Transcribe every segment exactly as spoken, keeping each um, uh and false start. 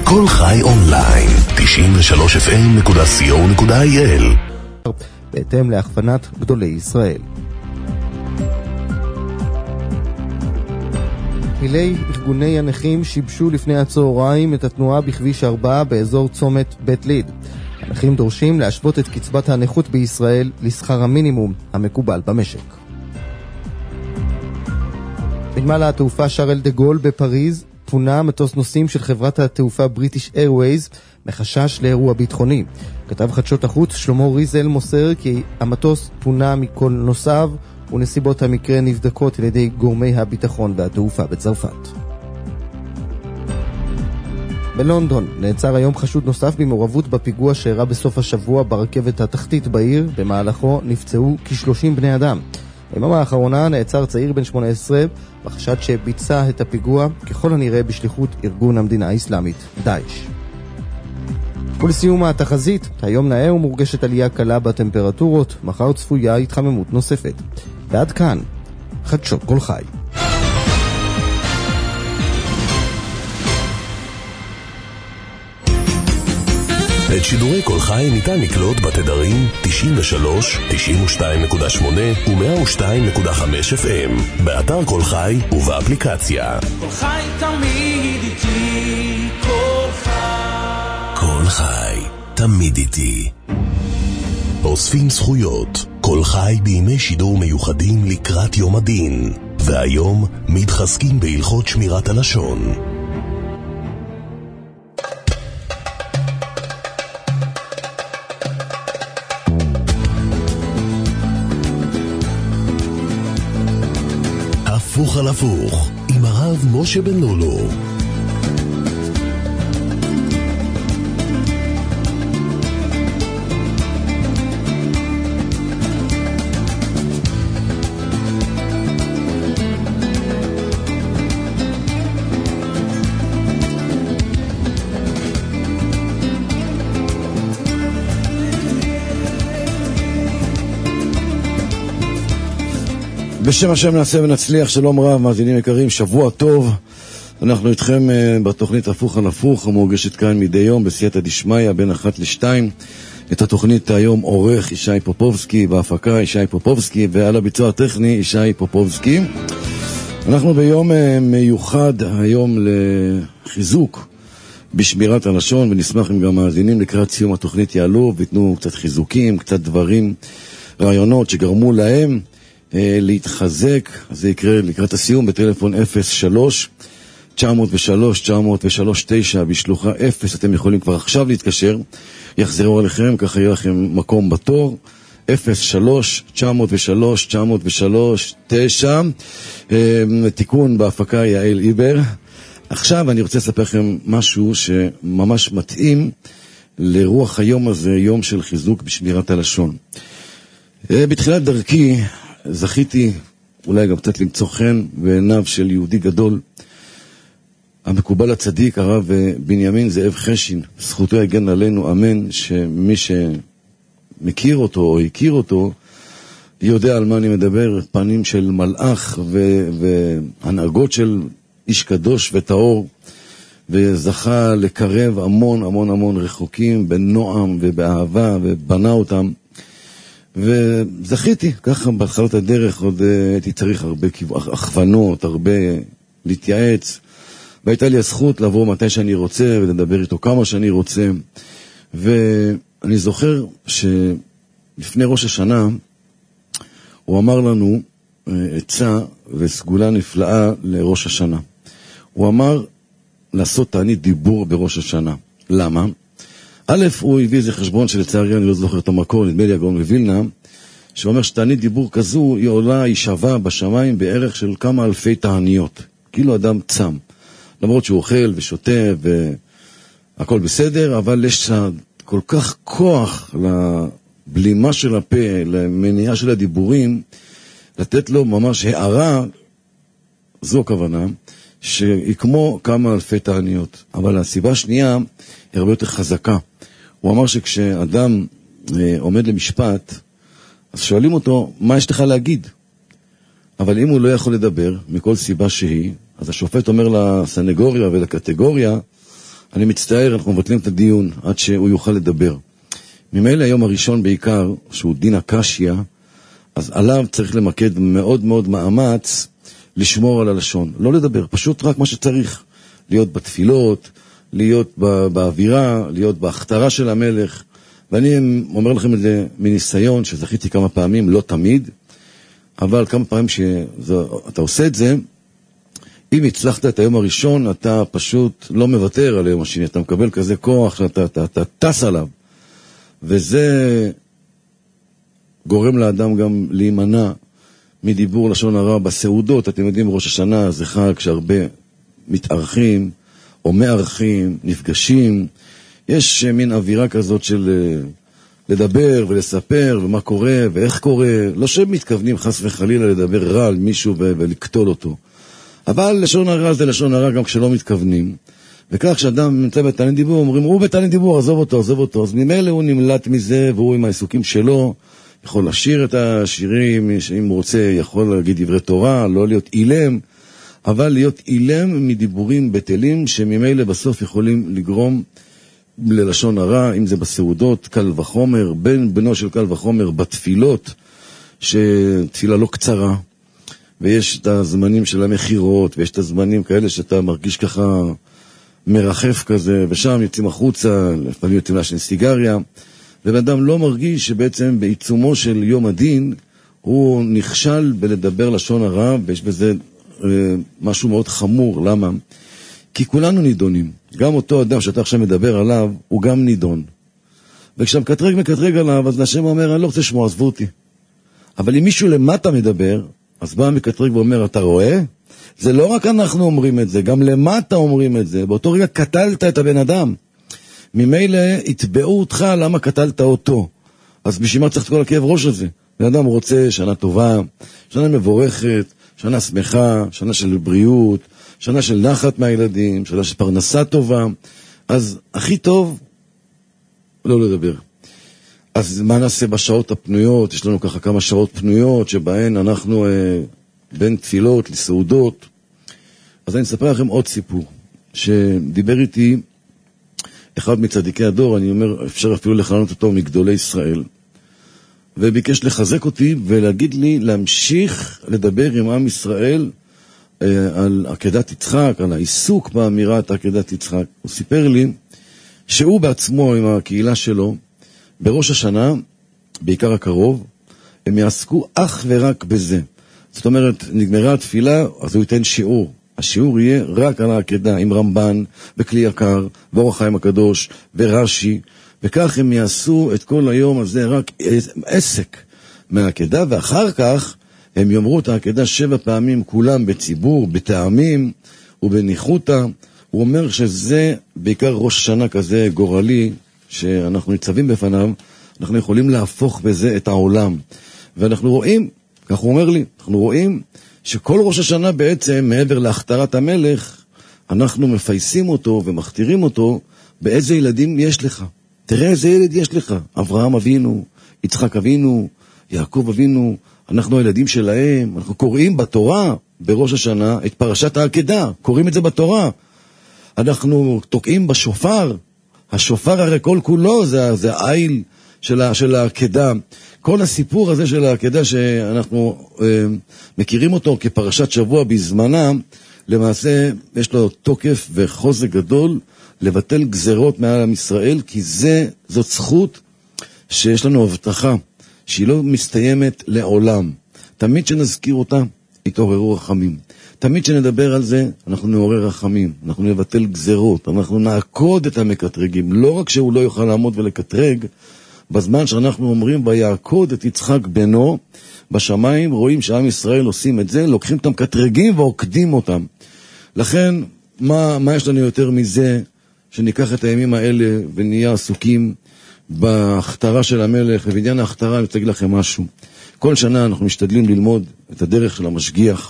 כל חי אונליין, תשעים ושלוש אף אם נקודה סי או נקודה איי אל. בהתאם להכוונת גדולי ישראל. פעילי ארגוני הנכים שיבשו לפני הצהריים את התנועה בכביש ארבע באזור צומת בית ליד. הנכים דורשים להשוות את קצבת הנכות בישראל לשכר המינימום המקובל במשק. בנמל התעופה שרל דה גול בפריז פונה מטוס נוסעים של חברת התעופה בריטיש איירווייז מחשש לאירוע ביטחוני. כתב חדשות החוץ שלמה ריזל מוסר כי המטוס פונה מכל נוסעיו ונסיבות המקרה נבדקות על ידי גורמי הביטחון והתעופה בצרפת. בלונדון נעצר היום חשוד נוסף במעורבות בפיגוע שאירע בסוף השבוע ברכבת התחתית בעיר. במהלכו נפצעו כ-שלושים בני אדם. ביממה האחרונה נעצר צעיר בן שמונה עשרה בחשד שביצע את הפיגוע ככל הנראה בשליחות ארגון המדינה האסלאמית דאעש. ולסיום התחזית, היום נאה ומורגשת עלייה קלה בטמפרטורות, מחר צפויה התחממות נוספת. ועד כאן חדשות כל חי. את שידורי כל חי ניתן לקלוט בתדרים תשעים ושלוש, תשעים ושתיים נקודה שמונה ו-מאה ושתיים נקודה חמש אף אם, באתר כל חי ובאפליקציה. כל חי תמיד איתי, כל חי. כל חי תמיד איתי. אוספים זכויות. כל חי בימי שידור מיוחדים לקראת יום הדין. והיום מתחזקים בהלכות שמירת הלשון. הפוך על הפוך, עם הרב משה בן לולו. בשם השם נעשה ונצליח. שלום רב, מאזינים יקרים, שבוע טוב. אנחנו איתכם בתוכנית הפוך על הפוך, המורגשת כאן מדי יום בסייעתא דשמיא בין אחת לשתיים. את התוכנית היום עורך ישי פופובסקי, בהפקה ישי פופובסקי, ועל הביצוע הטכני ישי פופובסקי. אנחנו ביום מיוחד היום לחיזוק בשמירת הלשון, ונשמח אם גם מאזינים לקראת סיום התוכנית יעלו ויתנו קצת חיזוקים, קצת דברים, רעיונות שגרמו להם להתחזק. זה יקרה לקראת הסיום בטלפון אפס שלוש תשע אפס שלוש תשע אפס שלוש תשע בשלוחה אפס. אתם יכולים כבר עכשיו להתקשר, יחזרו עליכם, ככה יהיה לכם מקום בתור. אפס שלוש תשע אפס שלוש תשע אפס שלוש תשע. תיקון בהפקה יעל איבר. עכשיו אני רוצה לספר לכם משהו שממש מתאים לרוח היום הזה, יום של חיזוק בשמירת הלשון. בתחילת דרכי זכיתי אולי גם קצת למצוא חן בעיניו של יהודי גדול, המקובל הצדיק הרב בנימין זאב חשין, זכותו יגן עלינו אמן, שמי שמכיר אותו או הכיר אותו יודע על מה אני מדבר. פנים של מלאך ו- והנהגות של איש קדוש וטהור, וזכה לקרב המון המון המון רחוקים בנועם ובאהבה, ובנה אותם. וזכיתי, ככה בהתחלת הדרך עוד הייתי צריך הרבה הכוונות, הרבה להתייעץ, והייתה לי הזכות לעבור מתי שאני רוצה ולדבר איתו כמה שאני רוצה. ואני זוכר שלפני ראש השנה הוא אמר לנו עצה וסגולה נפלאה לראש השנה. הוא אמר לעשות תענית דיבור בראש השנה. למה? א', הוא הביא איזה חשבון שלצערי אני לא זוכר את המקור, נדמה לי הגאון מווילנה, שאומר שתענית דיבור כזו היא עולה, היא שווה בשמיים בערך של כמה אלפי תעניות, כאילו אדם צם, למרות שהוא אוכל ושותה והכל בסדר, אבל יש כל כך כוח לבלימה של הפה, למניעה של הדיבורים, לתת לו ממש הערה, זו הכוונה, שהיא כמו כמה אלפי תעניות. אבל הסיבה השנייה היא הרבה יותר חזקה. הוא אמר שכשאדם אה, עומד למשפט, אז שואלים אותו, מה יש לך להגיד? אבל אם הוא לא יכול לדבר, מכל סיבה שהיא, אז השופט אומר לסנגוריה ולקטגוריה, אני מצטער, אנחנו מבטלים את הדיון עד שהוא יוכל לדבר. ממילא היום הראשון בעיקר, שהוא דין הקשיא, אז עליו צריך למקד מאוד מאוד מאמץ לשמור על הלשון. לא לדבר, פשוט רק מה שצריך. להיות בתפילות, להיות באווירה, להיות בהכתרה של המלך. ואני אומר לכם את זה מניסיון, שזכיתי כמה פעמים, לא תמיד, אבל כמה פעמים שאתה עושה את זה, אם הצלחת את היום הראשון, אתה פשוט לא מוותר על היום השני, אתה מקבל כזה כוח שאתה אתה, אתה, אתה טס עליו. וזה גורם לאדם גם להימנע מדיבור לשון הרע בסעודות. אתם יודעים, ראש השנה זה חג שהרבה מתארחים או מארחים, נפגשים. יש מין אווירה כזאת של לדבר ולספר ומה קורה ואיך קורה. לא שהם מתכוונים חס וחלילה לדבר רע על מישהו ולקטול אותו. אבל לשון הרע זה לשון הרע גם כשלא מתכוונים. וכך שאדם נמצא בתענית דיבור, אומרים, הוא בתענית דיבור, עזוב אותו, עזוב אותו. אז ממילא הוא נמלט מזה, והוא עם העיסוקים שלו, יכול לשיר את השירים, אם הוא רוצה, יכול להגיד דברי תורה, לא להיות אילם, אבל להיות אילם מדיבורים בטלים, שממילא בסוף יכולים לגרום ללשון הרע, אם זה בסעודות, קל וחומר, בן בנו של קל וחומר, בתפילות, שתפילה לא קצרה, ויש את הזמנים של המחירות, ויש את הזמנים כאלה שאתה מרגיש ככה מרחף כזה, ושם יוצאים החוצה, לפעמים יוצאים לעשן סיגריה, ובאדם לא מרגיש שבעצם בעיצומו של יום הדין, הוא נכשל בלדבר לשון הרע, ויש בזה אה, משהו מאוד חמור. למה? כי כולנו נידונים. גם אותו אדם שאתה עכשיו מדבר עליו, הוא גם נידון. וכשהמקטרג מקטרג עליו, אז השם אומר, אני לא רוצה לשמוע, עזבו אותי. אבל אם מישהו למטה מדבר, אז בא המקטרג ואומר, אתה רואה? זה לא רק אנחנו אומרים את זה, גם למטה אומרים את זה. באותו רגע קטלת את הבן אדם. ממילא יתבעו אותך למה קטלת אותו. אז בשביל מה צריך את כל הכאב ראש הזה? בן אדם רוצה שנה טובה, שנה מבורכת, שנה שמחה, שנה של בריאות, שנה של נחת מהילדים, שנה של פרנסה טובה. אז הכי טוב לא לדבר. אז מה נעשה בשעות הפנויות? יש לנו ככה כמה שעות פנויות שבהן אנחנו אה, בין תפילות לסעודות. אז אני אספר לכם עוד סיפור שדיבר איתי אחד מצדיקי הדור, אני אומר, אפשר אפילו לכנות אותו מגדולי ישראל, וביקש לחזק אותי ולהגיד לי להמשיך לדבר עם עם ישראל אה, על עקדת יצחק, על העיסוק באמירת עקדת יצחק. הוא סיפר לי שהוא בעצמו עם הקהילה שלו, בראש השנה, בעיקר הקרוב, הם יעסקו אך ורק בזה. זאת אומרת, נגמרה התפילה, אז הוא ייתן שיעור. השיעור יהיה רק על העקדה, עם רמב"ן, וכלי יקר, ואור החיים הקדוש, ורש"י, וכך הם יעשו את כל היום הזה רק עסק מהעקדה, ואחר כך הם יאמרו את העקדה שבע פעמים, כולם בציבור, בטעמים ובניחותא. הוא אומר שזה בעיקר ראש שנה כזה גורלי, שאנחנו ניצבים בפניו, אנחנו יכולים להפוך בזה את העולם. ואנחנו רואים, כך הוא אומר לי, אנחנו רואים שכל ראש השנה בעצם, מעבר להכתרת המלך, אנחנו מפייסים אותו ומכתירים אותו באיזה ילדים יש לך. תראה איזה ילד יש לך. אברהם אבינו, יצחק אבינו, יעקב אבינו, אנחנו הילדים שלהם. אנחנו קוראים בתורה, בראש השנה, את פרשת העקדה. קוראים את זה בתורה. אנחנו תוקעים בשופר. השופר הרי כל כולו זה, זה העיל של, של העקדה. כל הסיפור הזה של העקדה שאנחנו אה, מכירים אותו כפרשת שבוע בזמנה, למעשה יש לו תוקף וחוזק גדול לבטל גזרות מעל עם ישראל, כי זה, זאת זכות שיש לנו הבטחה, שהיא לא מסתיימת לעולם. תמיד שנזכיר אותה, יתעוררו רחמים. תמיד שנדבר על זה, אנחנו נעורר רחמים, אנחנו נבטל גזרות, אנחנו נעקוד את המקטרגים. לא רק שהוא לא יוכל לעמוד ולקטרג, בזמן שאנחנו אומרים, ויעקוד את יצחק בנו, בשמיים רואים שעם ישראל עושים את זה, לוקחים את המקטרגים ועוקדים אותם. לכן, מה, מה יש לנו יותר מזה, שניקח את הימים האלה ונהיה עסוקים בהכתרה של המלך, ובעניין ההכתרה אני אגיד לכם משהו. כל שנה אנחנו משתדלים ללמוד את הדרך של המשגיח,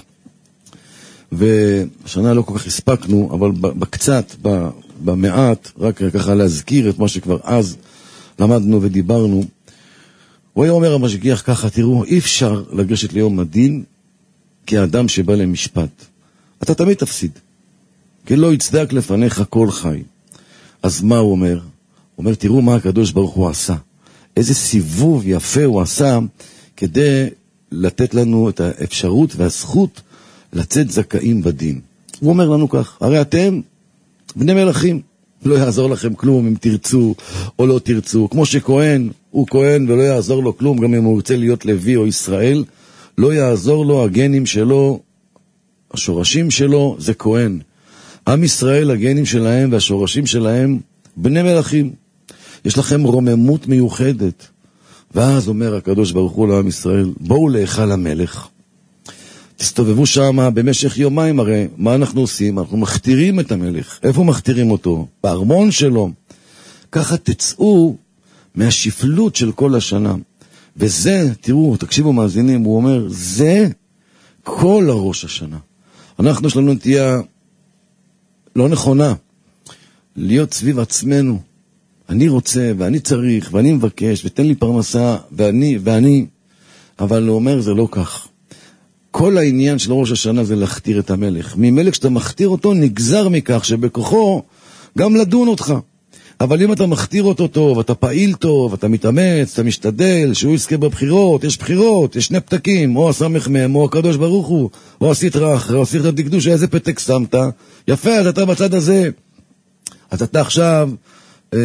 והשנה לא כל כך הספקנו, אבל בקצת, במעט, רק ככה להזכיר את מה שכבר אז למדנו ודיברנו. הוא היה אומר המשגיח ככה, תראו, אי אפשר לגשת ליום הדין כאדם שבא למשפט. אתה תמיד תפסיד, כי לא יצדק לפניך כל חי. אז מה הוא אומר? הוא אומר, תראו מה הקדוש ברוך הוא עשה. איזה סיבוב יפה הוא עשה כדי לתת לנו את האפשרות והזכות לצאת זכאים בדין. הוא אומר לנו כך, הרי אתם בני מלכים, לא יעזור לכם כלום אם תרצו או לא תרצו. כמו שכהן הוא כהן ולא יעזור לו כלום, גם אם הוא רוצה להיות לוי או ישראל, לא יעזור לו הגנים שלו, השורשים שלו זה כהן. עם ישראל, הגנים שלהם והשורשים שלהם, בני מלכים. יש לכם רוממות מיוחדת. ואז אומר הקדוש ברוך הוא לעם ישראל, בואו להיכל המלך. תסתובבו שם במשך יומיים, הרי מה אנחנו עושים? אנחנו מכתירים את המלך. איפה מכתירים אותו? בארמון שלו. ככה תצאו מהשפלות של כל השנה. וזה, תראו, תקשיבו מאזינים, הוא אומר, זה כל הראש השנה. אנחנו יש לנו נטייה לא נכונה, להיות סביב עצמנו. אני רוצה, ואני צריך, ואני מבקש, ותן לי פרנסה, ואני, ואני. אבל הוא אומר, זה לא כך. כל העניין של ראש השנה זה להכתיר את המלך. ממלך שאתה מכתיר אותו, נגזר מכך שבכוחו גם לדון אותך. אבל אם אתה מכתיר אותו טוב, אתה פעיל טוב, אתה מתאמץ, אתה משתדל, שהוא יזכה בבחירות, יש בחירות, יש שני פתקים, או הסמך מהם, או הקדוש ברוך הוא, או עשית רח, או עשית דקדוש, איזה פתק שמת. יפה, אז אתה בצד הזה. אז אתה עכשיו אה,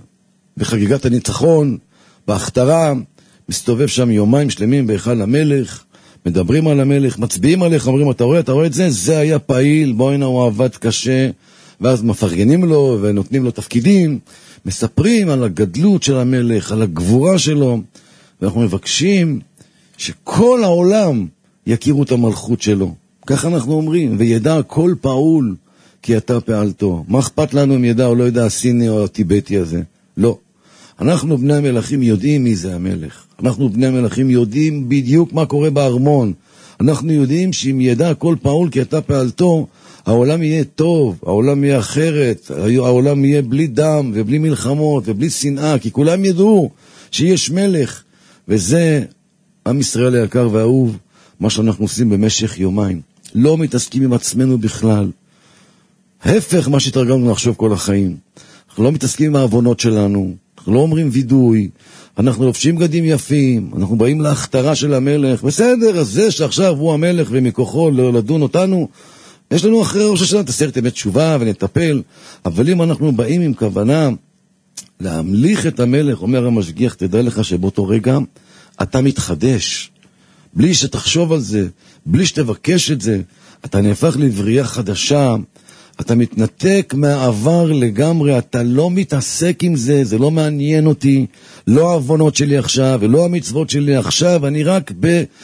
בחגיגת הניצחון, בהכתרה, מסתובב שם יומיים שלמים בהיכל המלך, מדברים על המלך, מצביעים עליך, אומרים, אתה רואה, אתה רואה את זה? זה היה פעיל, בוא הנה הוא עבד קשה, ואז מפרגנים לו ונותנים לו תפקידים, מספרים על הגדלות של המלך, על הגבורה שלו, ואנחנו מבקשים שכל העולם יכירו את המלכות שלו. כך אנחנו אומרים, וידע כל פעול כי אתה פעלתו. מה אכפת לנו אם ידע או לא ידע הסיני או הטיבטי הזה? לא. אנחנו בני המלכים יודעים מי זה המלך. אנחנו בני המלכים יודעים בדיוק מה קורה בארמון. אנחנו יודעים שאם ידע כל פעול כי אתה פעלתו, העולם יהיה טוב, העולם יהיה אחרת, העולם יהיה בלי דם ובלי מלחמות ובלי שנאה, כי כולם ידעו שיש מלך. וזה עם ישראל היקר והאהוב, מה שאנחנו עושים במשך יומיים. לא מתעסקים עם עצמנו בכלל. ההפך מה שהתרגלנו לחשוב כל החיים. אנחנו לא מתעסקים עם העוונות שלנו, אנחנו לא אומרים וידוי, אנחנו לובשים בגדים יפים, אנחנו באים להכתרה של המלך, בסדר, אז זה שעכשיו הוא המלך ומכוחו לדון אותנו, יש לנו אחרי ראש השנה, תסרת אמת תשובה ונטפל, אבל אם אנחנו באים עם כוונה להמליך את המלך, אומר המשגיח, תדע לך שבאותו רגע אתה מתחדש, בלי שתחשוב על זה, בלי שתבקש את זה, אתה נהפך לבריאה חדשה, אתה מתנתק מהעבר לגמרי, אתה לא מתעסק עם זה, זה לא מעניין אותי, לא העוונות שלי עכשיו ולא המצוות שלי עכשיו, אני רק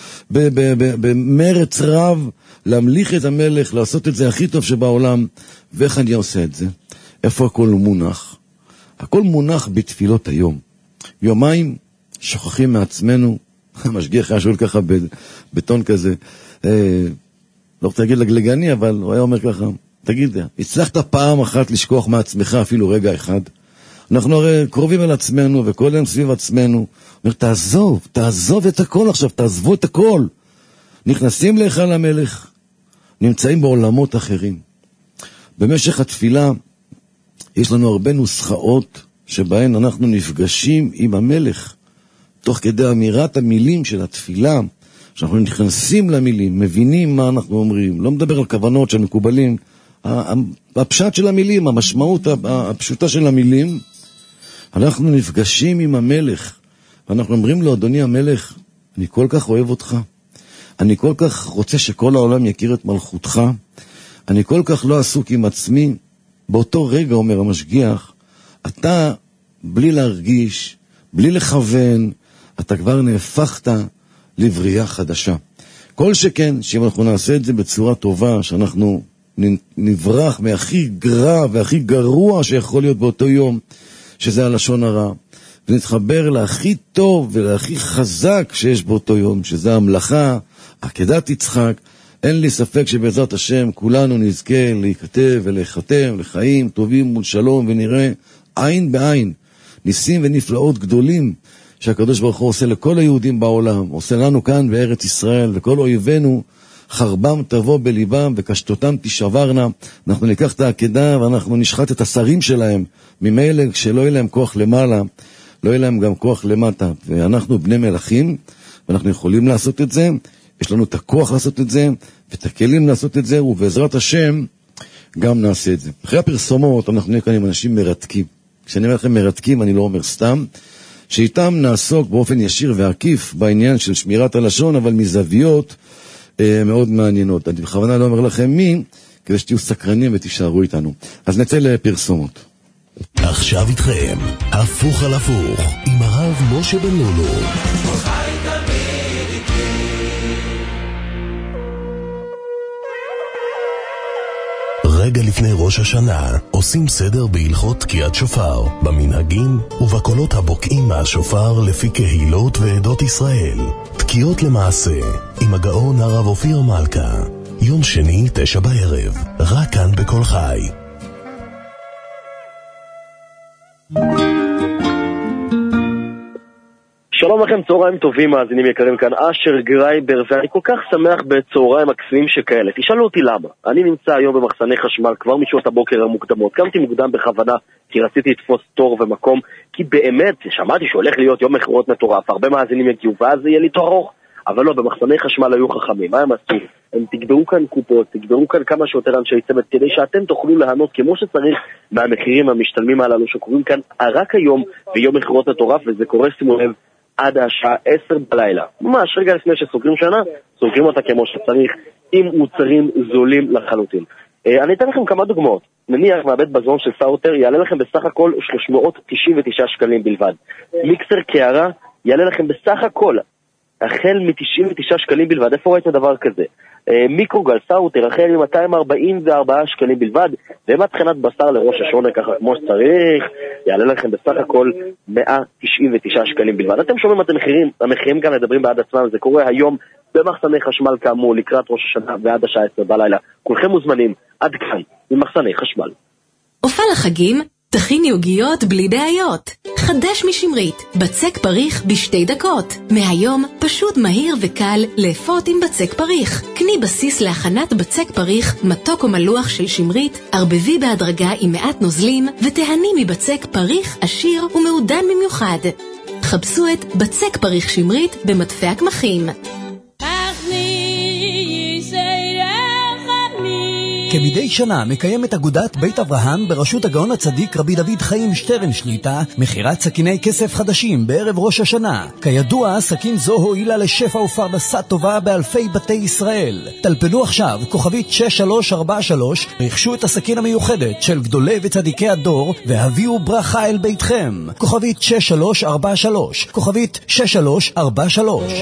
במרץ רב להמליך את המלך, לעשות את זה הכי טוב שבעולם. ואיך אני עושה את זה? איפה הכל מונח? הכל מונח בתפילות היום. יומיים שוכחים מעצמנו, המשגיח היה שואל ככה בטון כזה, אה, לא רוצה להגיד לגלגני, אבל הוא היה אומר ככה, תגיד, הצלחת פעם אחת לשכוח מעצמך אפילו רגע אחד? אנחנו הרי קרובים על עצמנו וכל יום סביב עצמנו. אומר, תעזוב, תעזוב את הכל עכשיו, תעזבו את הכל. נכנסים להיכל המלך, נמצאים בעולמות אחרים. במשך התפילה יש לנו הרבה נוסחאות שבהן אנחנו נפגשים עם המלך. תוך כדי אמירת המילים של התפילה, שאנחנו נכנסים למילים, מבינים מה אנחנו אומרים. לא מדבר על כוונות של מקובלים, הפשט של המילים, המשמעות הפשוטה של המילים, אנחנו נפגשים עם המלך, ואנחנו אומרים לו, אדוני המלך, אני כל כך אוהב אותך, אני כל כך רוצה שכל העולם יכיר את מלכותך, אני כל כך לא עסוק עם עצמי. באותו רגע, אומר המשגיח, אתה בלי להרגיש, בלי לכוון, אתה כבר נהפכת לבריאה חדשה. כל שכן, שאם אנחנו נעשה את זה בצורה טובה, שאנחנו נברח מהכי גרע והכי גרוע שיכול להיות באותו יום, שזה הלשון הרע, ונתחבר להכי טוב ולהכי חזק שיש באותו יום, שזה המלאכה, עקדת יצחק. אין לי ספק שבעזרת השם כולנו נזכה להיכתב ולהיחתם לחיים טובים מול שלום, ונראה עין בעין ניסים ונפלאות גדולים שהקדוש ברוך הוא עושה לכל היהודים בעולם, עושה לנו כאן בארץ ישראל, וכל אויבינו חרבם תבוא בליבם וקשתותם תשברנה. אנחנו ניקח את העקדה ואנחנו נשחט את השרים שלהם, ממילא שלא יהיה להם כוח למעלה, לא יהיה להם גם כוח למטה. ואנחנו בני מלכים, ואנחנו יכולים לעשות את זה, יש לנו את הכוח לעשות את זה, ואת הכלים לעשות את זה, ובעזרת השם גם נעשה את זה. אחרי הפרסומות אנחנו נהיה כאן עם אנשים מרתקים. כשאני אומר לכם מרתקים, אני לא אומר סתם, שאיתם נעסוק באופן ישיר ועקיף בעניין של שמירת הלשון, אבל מזוויות אה, מאוד מעניינות. אני בכוונה לא אומר לכם מי, כדי שתהיו סקרנים ותישארו איתנו. אז נצא לפרסומות. עכשיו איתכם, הפוך על הפוך, עם הרב משה בן לולו. רגע לפני ראש השנה עושים סדר בהלכות תקיעת שופר, במנהגים ובקולות הבוקעים מהשופר לפי קהילות ועדות ישראל. תקיעות למעשה עם הגאון הרב אופיר מלכה, יום שני תשע בערב, רק כאן בכל חי. שלום לכם, צהריים טובים, מאזינים יקרים, כאן אשר גרייבר, ואני כל כך שמח בצהריים מקסימים שכאלה. תשאלו אותי למה. אני נמצא היום במחסני חשמל כבר משעות הבוקר המוקדמות. קמתי מוקדם בכוונה, כי רציתי לתפוס תור ומקום, כי באמת שמעתי שהולך להיות יום מכירות מטורף, הרבה מאזינים יגיעו, ואז יהיה לי תור ארוך. אבל לא, במחסני חשמל היו חכמים. מה הם עשו? הם תגברו כאן קופות, תגברו כאן כמה שיותר אנשי צוות, כדי שאתם תוכלו להנות כמו שצריך מהמחירים המשתלמים הללו שקורים כאן רק היום ביום מכירות מטורף, וזה קורה, שימו לב, עד השעה עשר בלילה. ממש רגע לפני שסוגרים שנה, סוגרים אותה כמו שצריך, עם מוצרים זולים לחלוטין. אני אתן לכם כמה דוגמאות. נניח מהבית בזון של סאוטר יעלה לכם בסך הכל שלוש מאות תשעים ותשעה שקלים בלבד. מיקסר קערה יעלה לכם בסך הכל החל מ-תשעים ותשעה שקלים בלבד. איפה ראיתם דבר כזה? מיקרוגל סאוטר החל מ-מאתיים ארבעים וארבעה שקלים בלבד, ומטחנת בשר לראש השונה ככה כמו שצריך יעלה לכם בסך הכל מאה תשעים ותשעה שקלים בלבד. אתם שומעים את המחירים, המחירים גם מדברים בעד עצמם. זה קורה היום במחסני חשמל כאמור לקראת ראש השנה ועד השעה עשר בלילה. כולכם מוזמנים עד כאן ממחסני חשמל. אופה לחגים, תכיני עוגיות בלי בעיות. חדש משמרית, בצק פריך בשתי דקות. מהיום פשוט מהיר וקל לאפות עם בצק פריך. קני בסיס להכנת בצק פריך, מתוק או מלוח של שמרית, ערבבי בהדרגה עם מעט נוזלים, ותהני מבצק פריך עשיר ומעודן במיוחד. חפשו את בצק פריך שמרית במדפי הקמחים. כמדי שנה מקיימת אגודת בית אברהם בראשות הגאון הצדיק רבי דוד חיים שטרן שליטה מחירת סכיני כסף חדשים בערב ראש השנה. כידוע, סכין זו הועילה לשפע ופרנסה טובה באלפי בתי ישראל. טלפנו עכשיו כוכבית שש שלוש ארבע שלוש, רכשו את הסכין המיוחדת של גדולי וצדיקי הדור והביאו ברכה אל ביתכם. כוכבית שש שלוש ארבע שלוש, כוכבית שש שלוש ארבע שלוש.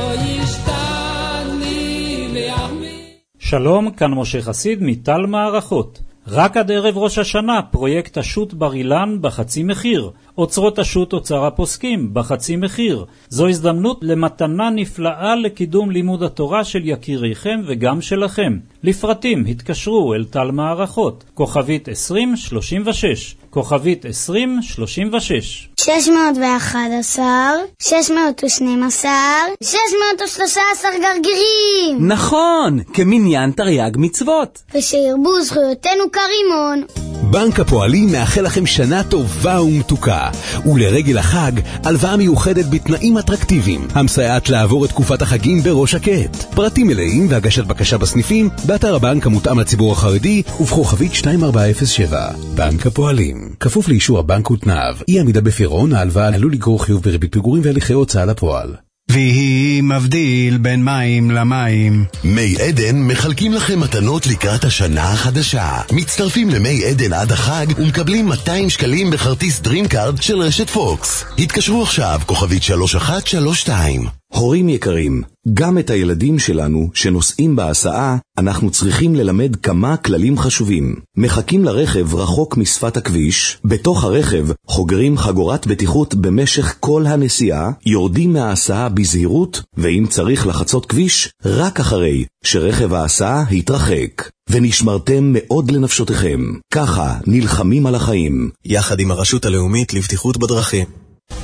שלום, כאן משה חסיד מטל מערכות. רק עד ערב ראש השנה, פרויקט השו"ת בר אילן בחצי מחיר. אוצרות השו"ת אוצר הפוסקים בחצי מחיר. זו הזדמנות למתנה נפלאה לקידום לימוד התורה של יקיריכם וגם שלכם. לפרטים התקשרו אל טל מערכות, כוכבית עשרים שלושים ושש, כוכבית עשרים שלושים ושש. שש מאות ואחת עשרה, שש מאות ושתים עשרה, שש מאות ושלושה עשר גרגירים. נכון, כמניין תרי"ג מצוות. ושירבו זכויותינו כרימון. בנק הפועלים מאחל לכם שנה טובה ומתוקה, ולרגל החג הלוואה מיוחדת בתנאים אטרקטיביים, המסייעת לעבור את תקופת החגים בראש שקט. פרטים מלאים והגשת בקשה בסניפים באתר הבנק המותאם לציבור החרדי ובכוכבית שתיים ארבע אפס שבע. בנק הפועלים, כפוף לאישור הבנק ותנאיו. אי עמידה בפירעון ההלוואה עלול לגרור חיוב בריבית פיגורים והליכי הוצאה לפועל. והיא מבדיל בין מים למים. מי עדן מחלקים לכם מתנות לקראת השנה החדשה. מצטרפים למי עדן עד החג ומקבלים מאתיים שקלים בכרטיס דרימקארד של רשת פוקס. התקשרו עכשיו, כוכבית שלוש אחת שלוש שתיים. הורים יקרים, גם את הילדים שלנו שנוסעים בהסעה, אנחנו צריכים ללמד כמה כללים חשובים. מחכים לרכב רחוק משפת הכביש, בתוך הרכב חוגרים חגורת בטיחות במשך כל הנסיעה, יורדים מההסעה בזהירות, ואם צריך לחצות כביש, רק אחרי שרכב ההסעה התרחק. ונשמרתם מאוד לנפשותיכם. ככה נלחמים על החיים. יחד עם הרשות הלאומית לבטיחות בדרכים.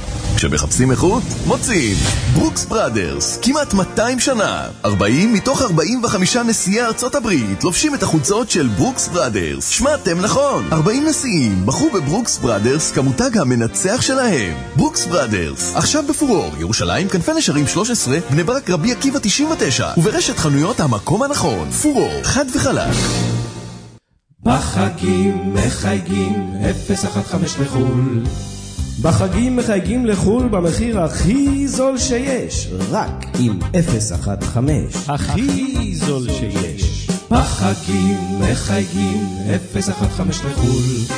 כשמחפשים איכות, מוצאים. ברוקס בראדרס, כמעט מאתיים שנה. ארבעים מתוך ארבעים וחמישה נשיאי ארצות הברית לובשים את החולצות של ברוקס בראדרס. שמעתם נכון. ארבעים נשיאים בחרו בברוקס בראדרס כמותג המנצח שלהם. ברוקס בראדרס, עכשיו בפורור, ירושלים, כנפי נשרים שלוש עשרה, בני ברק, רבי עקיבא תשעים ותשע, וברשת חנויות המקום הנכון. פורור, חד וחלק. בחגים מחייגים אפס אחת חמש לחול. בחגים מחייגים לחול במחיר הכי זול שיש, רק עם אפס אחת חמש. הכי זול שיש. בחגים מחייגים אפס אחת חמש לחול.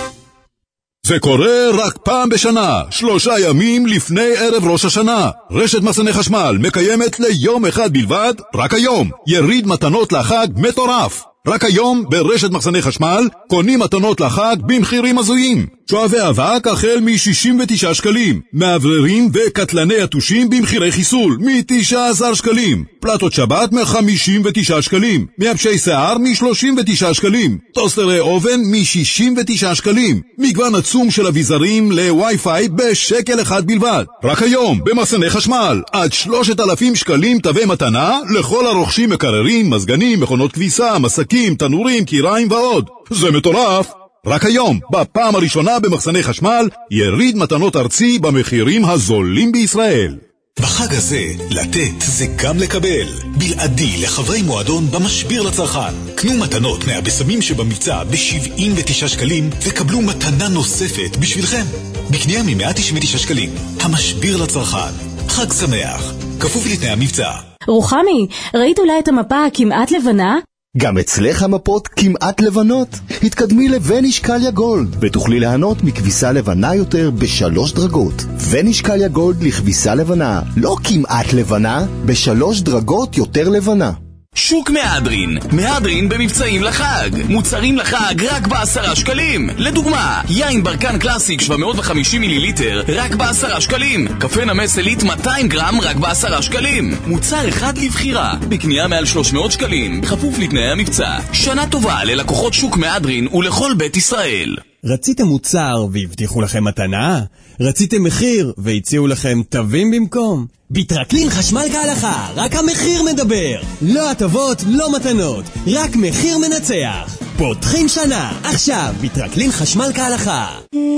זה קורה רק פעם בשנה, שלושה ימים לפני ערב ראש השנה. רשת מחסני חשמל מקיימת ליום אחד בלבד, רק היום, יריד מתנות לחג מטורף. רק היום ברשת מחסני חשמל קונים מתנות לחג במחירים הזויים. שואבי אבק החל מ-שישים ותשעה שקלים, מעבררים וקטלני יתושים במחירי חיסול מ-תשעה עשר שקלים, פלטות שבת מ-חמישים ותשעה שקלים, מייבשי שיער מ-שלושים ותשעה שקלים, טוסטרי אובן מ-שישים ותשעה שקלים, מגוון עצום של אביזרים לווי-פיי בשקל אחד בלבד. רק היום במחסני חשמל עד שלושת אלפים שקלים תווי מתנה לכל הרוכשים מקררים, מזגנים, מכונות כביסה, מסקים, תנורים, קיריים ועוד. זה מטורף. רק היום, בפעם הראשונה במחסני חשמל, יריד מתנות ארצי במחירים הזולים בישראל. בחג הזה, לתת זה גם לקבל. בלעדי לחברי מועדון במשביר לצרכן. קנו מתנות מהבשמים שבמבצע ב-שבעים ותשעה שקלים, וקבלו מתנה נוספת בשבילכם. בקנייה מ-מאה תשעים ותשעה שקלים. המשביר לצרכן. חג שמח. כפוף לתנאי המבצע. רוחמי, ראית אולי את המפה הכמעט לבנה? גם אצלך המפות כמעט לבנות. התקדמי לווניש קליה גולד ותוכלי ליהנות מכביסה לבנה יותר בשלוש דרגות. ווניש קליה גולד לכביסה לבנה, לא כמעט לבנה, בשלוש דרגות יותר לבנה. שוק מהדרין, מהדרין במבצעים לחג, מוצרים לחג רק בעשרה שקלים. לדוגמה, יין ברקן קלאסיק שבע מאות וחמישים מיליליטר רק בעשרה שקלים, קפה נמס עילית מאתיים גרם רק בעשרה שקלים, מוצר אחד לבחירה, בקנייה מעל שלוש מאות שקלים, בכפוף לתנאי המבצע. שנה טובה ללקוחות שוק מהדרין ולכל בית ישראל. רציתם מוצר והבטיחו לכם מתנה? רציתם מחיר והציעו לכם תווים במקום? ביטרקלין חשמל כהלכה, רק המחיר מדבר. לא הטבות, לא מתנות, רק מחיר מנצח. פותחים שנה, עכשיו ביטרקלין חשמל כהלכה.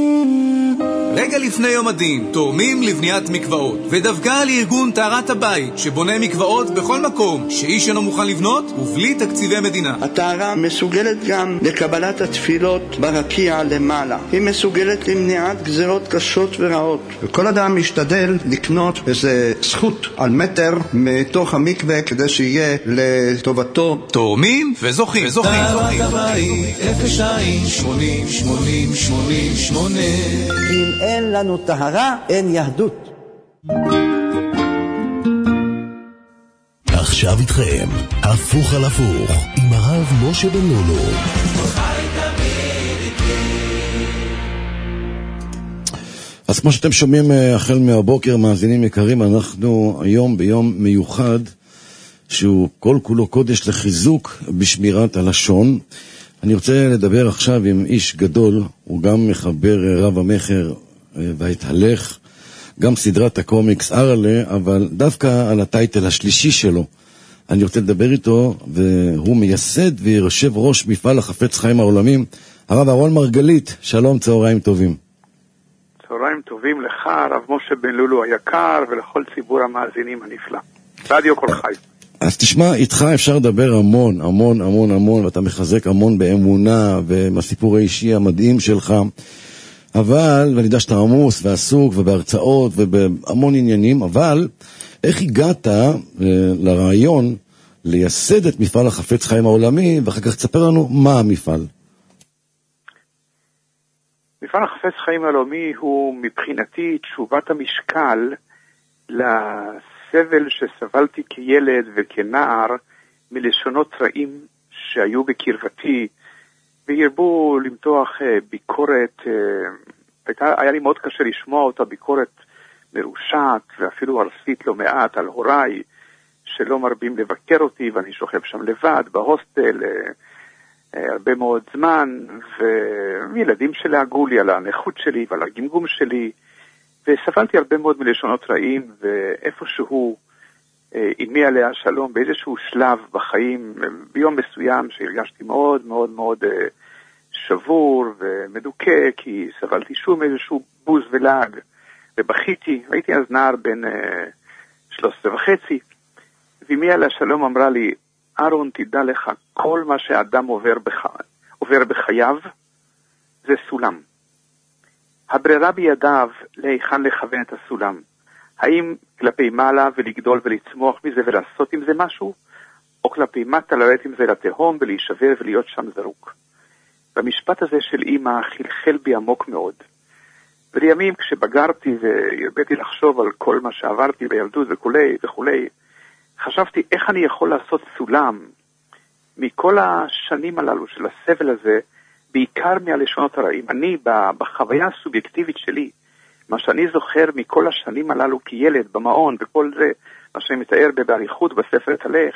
רגע לפני יום הדין, תורמים לבניית מקוואות, ודווקא לארגון טהרת הבית, שבונה מקוואות בכל מקום שאיש אינו מוכן לבנות ובלי תקציבי מדינה. הטהרה מסוגלת גם לקבלת התפילות ברקיע למעלה. היא מסוגלת למניעת גזרות קשות ורעות. וכל אדם משתדל לקנות איזה זכות על מטר מתוך המקווה כדי שיהיה לטובתו. תורמים וזוכים. וזוכים. טהרת הבית, אפס שתיים שמונים שמונים שמונים שמונה. אם אין לנו טהרה, אין יהדות. עכשיו איתכם, הפוך על הפוך, עם הרב משה בן לולו. אז כמו שאתם שומעים החל מהבוקר, מאזינים יקרים, אנחנו היום ביום מיוחד, שהוא כל כולו קודש לחיזוק בשמירת הלשון. אני רוצה לדבר עכשיו עם איש גדול, הוא גם מחבר רב המחר והתהלך, גם סדרת הקומיקס ארלה, אבל דווקא על הטייטל השלישי שלו, אני רוצה לדבר איתו, והוא מייסד ויושב ראש מפעל החפץ חיים העולמים, הרב אהרון מרגלית. שלום, צהריים טובים. צהריים טובים לך, הרב משה בן לולו היקר, ולכל ציבור המאזינים הנפלא. רדיו כל חי. אז תשמע, איתך אפשר לדבר המון, המון, המון, המון, ואתה מחזק המון באמונה, ומהסיפור האישי המדהים שלך, אבל, ואני יודע שאתה עמוס ועסוק, ובהרצאות, ובהמון עניינים, אבל, איך הגעת לרעיון לייסד את מפעל החפץ חיים העולמי, ואחר כך תספר לנו מה המפעל? מפעל החפץ חיים העולמי הוא מבחינתי תשובת המשקל לסבל שסבלתי כילד וכנער מלשונות רעים שהיו בקרבתי, והרבו למתוח ביקורת, הייתה, היה לי מאוד קשה לשמוע אותה, ביקורת מרושעת ואפילו ארסית לא מעט על הוריי שלא מרבים לבקר אותי, ואני שוכב שם לבד בהוסטל הרבה מאוד זמן, וילדים שלהגו לי על הנכות שלי ועל הגמגום שלי, וסבלתי הרבה מאוד מלשונות רעים, ואיפשהו אימי עליה שלום באיזשהו שלב בחיים, ביום מסוים שהרגשתי מאוד מאוד מאוד שבור ומדוכא, כי סבלתי שוב מאיזשהו בוז ולעג, ובכיתי, הייתי אז נער בן שלוש עשרה וחצי, ואימי עליה שלום אמרה לי, אהרון, תדע לך, כל מה שאדם עובר, בח... עובר בחייו זה סולם. הברירה בידיו להיכן לכוון את הסולם. האם כלפי מעלה ולגדול ולצמוח מזה ולעשות עם זה משהו, או כלפי מטה לרדת עם זה לתהום ולהישבר ולהיות שם זרוק. והמשפט הזה של אמא חלחל בי עמוק מאוד. ולימים כשבגרתי והרביתי לחשוב על כל מה שעברתי בילדות וכולי וכולי, חשבתי איך אני יכול לעשות סולם מכל השנים הללו של הסבל הזה, בעיקר מהלשונות הרעים. אני בחוויה הסובייקטיבית שלי, מה שאני זוכר מכל השנים הללו כילד במעון וכל זה, מה שאני מתאר בעריכות בספר תלך,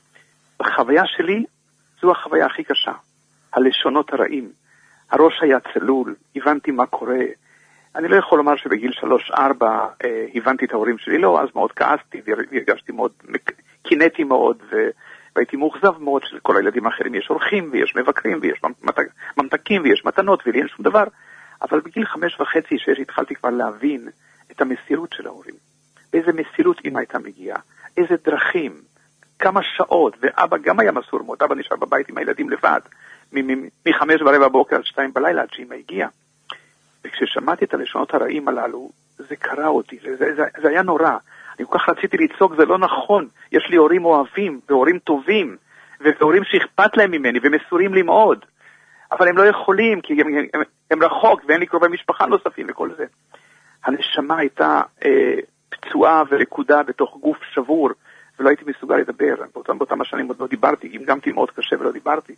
בחוויה שלי זו החוויה הכי קשה. הלשונות הרעים. הראש היה צלול, הבנתי מה קורה. אני לא יכול לומר שבגיל שלוש ארבע אה, הבנתי את ההורים שלי, לא, אז מאוד כעסתי והרגשתי מאוד, קינאתי מאוד ו... והייתי מאוכזב מאוד שלכל הילדים האחרים יש אורחים ויש מבקרים ויש ממתקים ויש מתנות ולי אין שום דבר. אבל בגיל חמש וחצי שש התחלתי כבר להבין את המסירות של ההורים. באיזה מסירות אמא הייתה מגיעה, איזה דרכים, כמה שעות, ואבא גם היה מסור מאוד, אבא נשאר בבית עם הילדים לבד, מחמש ורבע בוקר עד שתיים בלילה עד שאמא הגיעה. וכששמעתי את הלשונות הרעים הללו, זה קרא אותי, זה, זה, זה, זה היה נורא. אני כל כך רציתי לצעוק, זה לא נכון, יש לי הורים אוהבים, והורים טובים, והורים שאכפת להם ממני, ומסורים לי מאוד. אבל הם לא יכולים, כי הם, הם, הם רחוק, ואין לי קרובי משפחה נוספים וכל זה. הנשמה הייתה אה, פצועה ורקודה בתוך גוף שבור, ולא הייתי מסוגל לדבר. באותם, באותם השנים עוד לא דיברתי, גמגמתי מאוד קשה ולא דיברתי.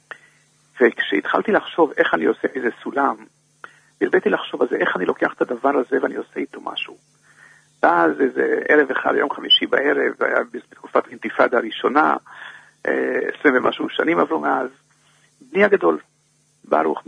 וכשהתחלתי לחשוב איך אני עושה איזה סולם, הרביתי לחשוב על זה, איך אני לוקח את הדבר הזה ואני עושה איתו משהו. ואז איזה ערב אחד, יום חמישי בערב, היה בתקופת האינתיפאדה הראשונה, עשרים ומשהו שנים עברו מאז, בני הגדול, ברוך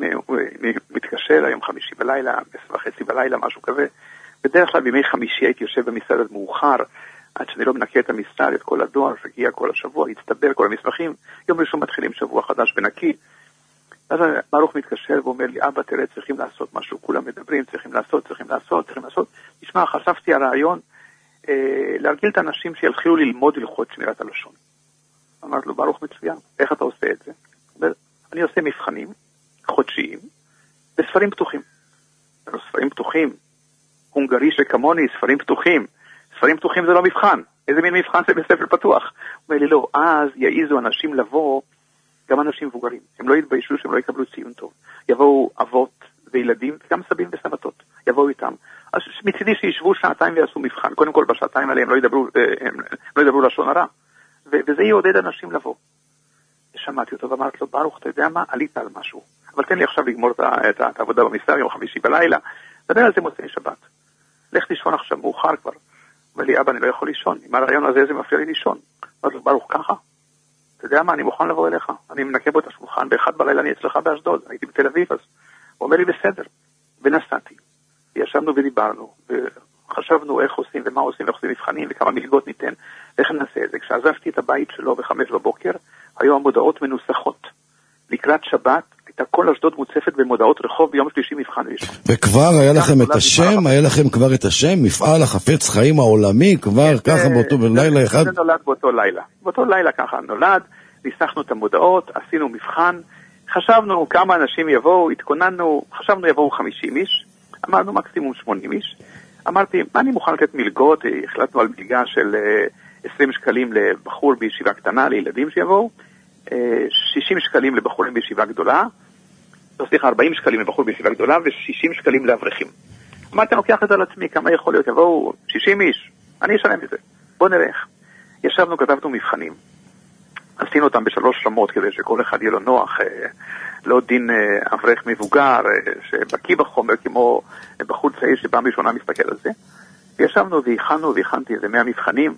מתקשר היום חמישי בלילה, עשר וחצי בלילה, משהו כזה. בדרך כלל בימי חמישי הייתי יושב במשרד עד מאוחר, עד שאני לא מנקה את המשרד, את כל הדואר, שהגיע כל השבוע, הצטבר כל המסמכים, יום ראשון מתחילים שבוע חדש ונקי. אז ברוך מתקשר ואומר לי, אבא, תראה, צריכים לעשות משהו, כולם מדברים, צריכים לעשות, צריכים לעשות, צריכים לעשות. תשמע, חשפתי הרעיון אה, להרגיל את האנשים שילכלו ללמוד הלכות שמירת הלשון. אמרתי לו, ברוך מצוין, איך אתה עושה את זה? אני עושה מבחנים חודשיים בספרים פתוחים. ספרים פתוחים, הונגרי שכמוני, ספרים פתוחים. ספרים פתוחים זה לא מבחן. איזה מין מבחן זה בספר פתוח? הוא אומר לי, לא, אז יעיזו אנשים לבוא, גם אנשים מבוגרים. הם לא יתביישו שהם לא יקבלו ציון טוב. יבואו אבות וילדים, וגם סבים וסבתות. יבואו איתם. אז מצידי שישבו שעתיים ויעשו מבחן. קודם כל, בשעתיים האלה הם לא ידברו, הם לא ידברו לשון הרע. וזה יעודד אנשים לבוא. שמעתי אותו ואמרתי לו, ברוך, אתה יודע מה? עלית על משהו. אבל תן לי עכשיו לגמור את העבודה במשרד, יום חמישי בלילה. תדבר על זה מוצאי שבת. לך לישון עכשיו, מאוחר כבר. אומר לי, אבא, אני לא יכול לישון. עם הרעיון הזה זה מפריע לי לישון. אמרתי לו, ברוך, ככה? אתה יודע מה? אני מוכן לבוא אליך. אני מנקה בו את השולחן, באחד בלילה אני אצלך באשדוד. הייתי בתל אביב אז. הוא אומר לי, בסדר. ונסעתי. ישבנו ודיברנו, וחשבנו איך עושים ומה עושים, ואיך עושים מבחנים, וכמה מלגות ניתן, ואיך נעשה את זה. כשעזבתי את הבית שלו בחמש בבוקר, היו המודעות מנוסחות. לקראת שבת, הייתה כל אשדוד מוצפת במודעות רחוב ביום שלישי מבחן ראשון. וכבר היה לכם את השם, היה לכם כבר את השם, מפעל החפץ חיים העולמי, כבר ככה באותו לילה אחד? זה נולד באותו לילה. באותו לילה ככה נולד, ניסחנו את המודעות, עשינו מבחן, חשבנו כמה אנשים יבואו, התכוננו, חשבנו יבואו חמישים איש, אמרנו מקסימום שמונים איש, אמרתי, מה אני מוכן לתת מלגות, החלטנו על מלגה של עשרים שקלים לבחור בישיבה קטנה, לילדים שיבואו, שישים שקלים לבחורים בישיבה גדולה, סליחה, ארבעים שקלים לבחור בישיבה גדולה, ו-שישים שקלים לאברכים. אמרתי, אני לוקח את זה על עצמי, כמה יכול להיות, יבואו שישים איש, אני אשלם את זה, בוא נראה איך. ישבנו, כתבנו מבחנים, עשינו אותם בשלוש רמות, כדי שכל אחד יהיה לו נוח, לא דין אברך מבוגר, שבקיא בחומר, כמו בחור צעיר שבא ראשונה מסתכל על זה. וישבנו והכנו, והכנתי איזה מאה מבחנים,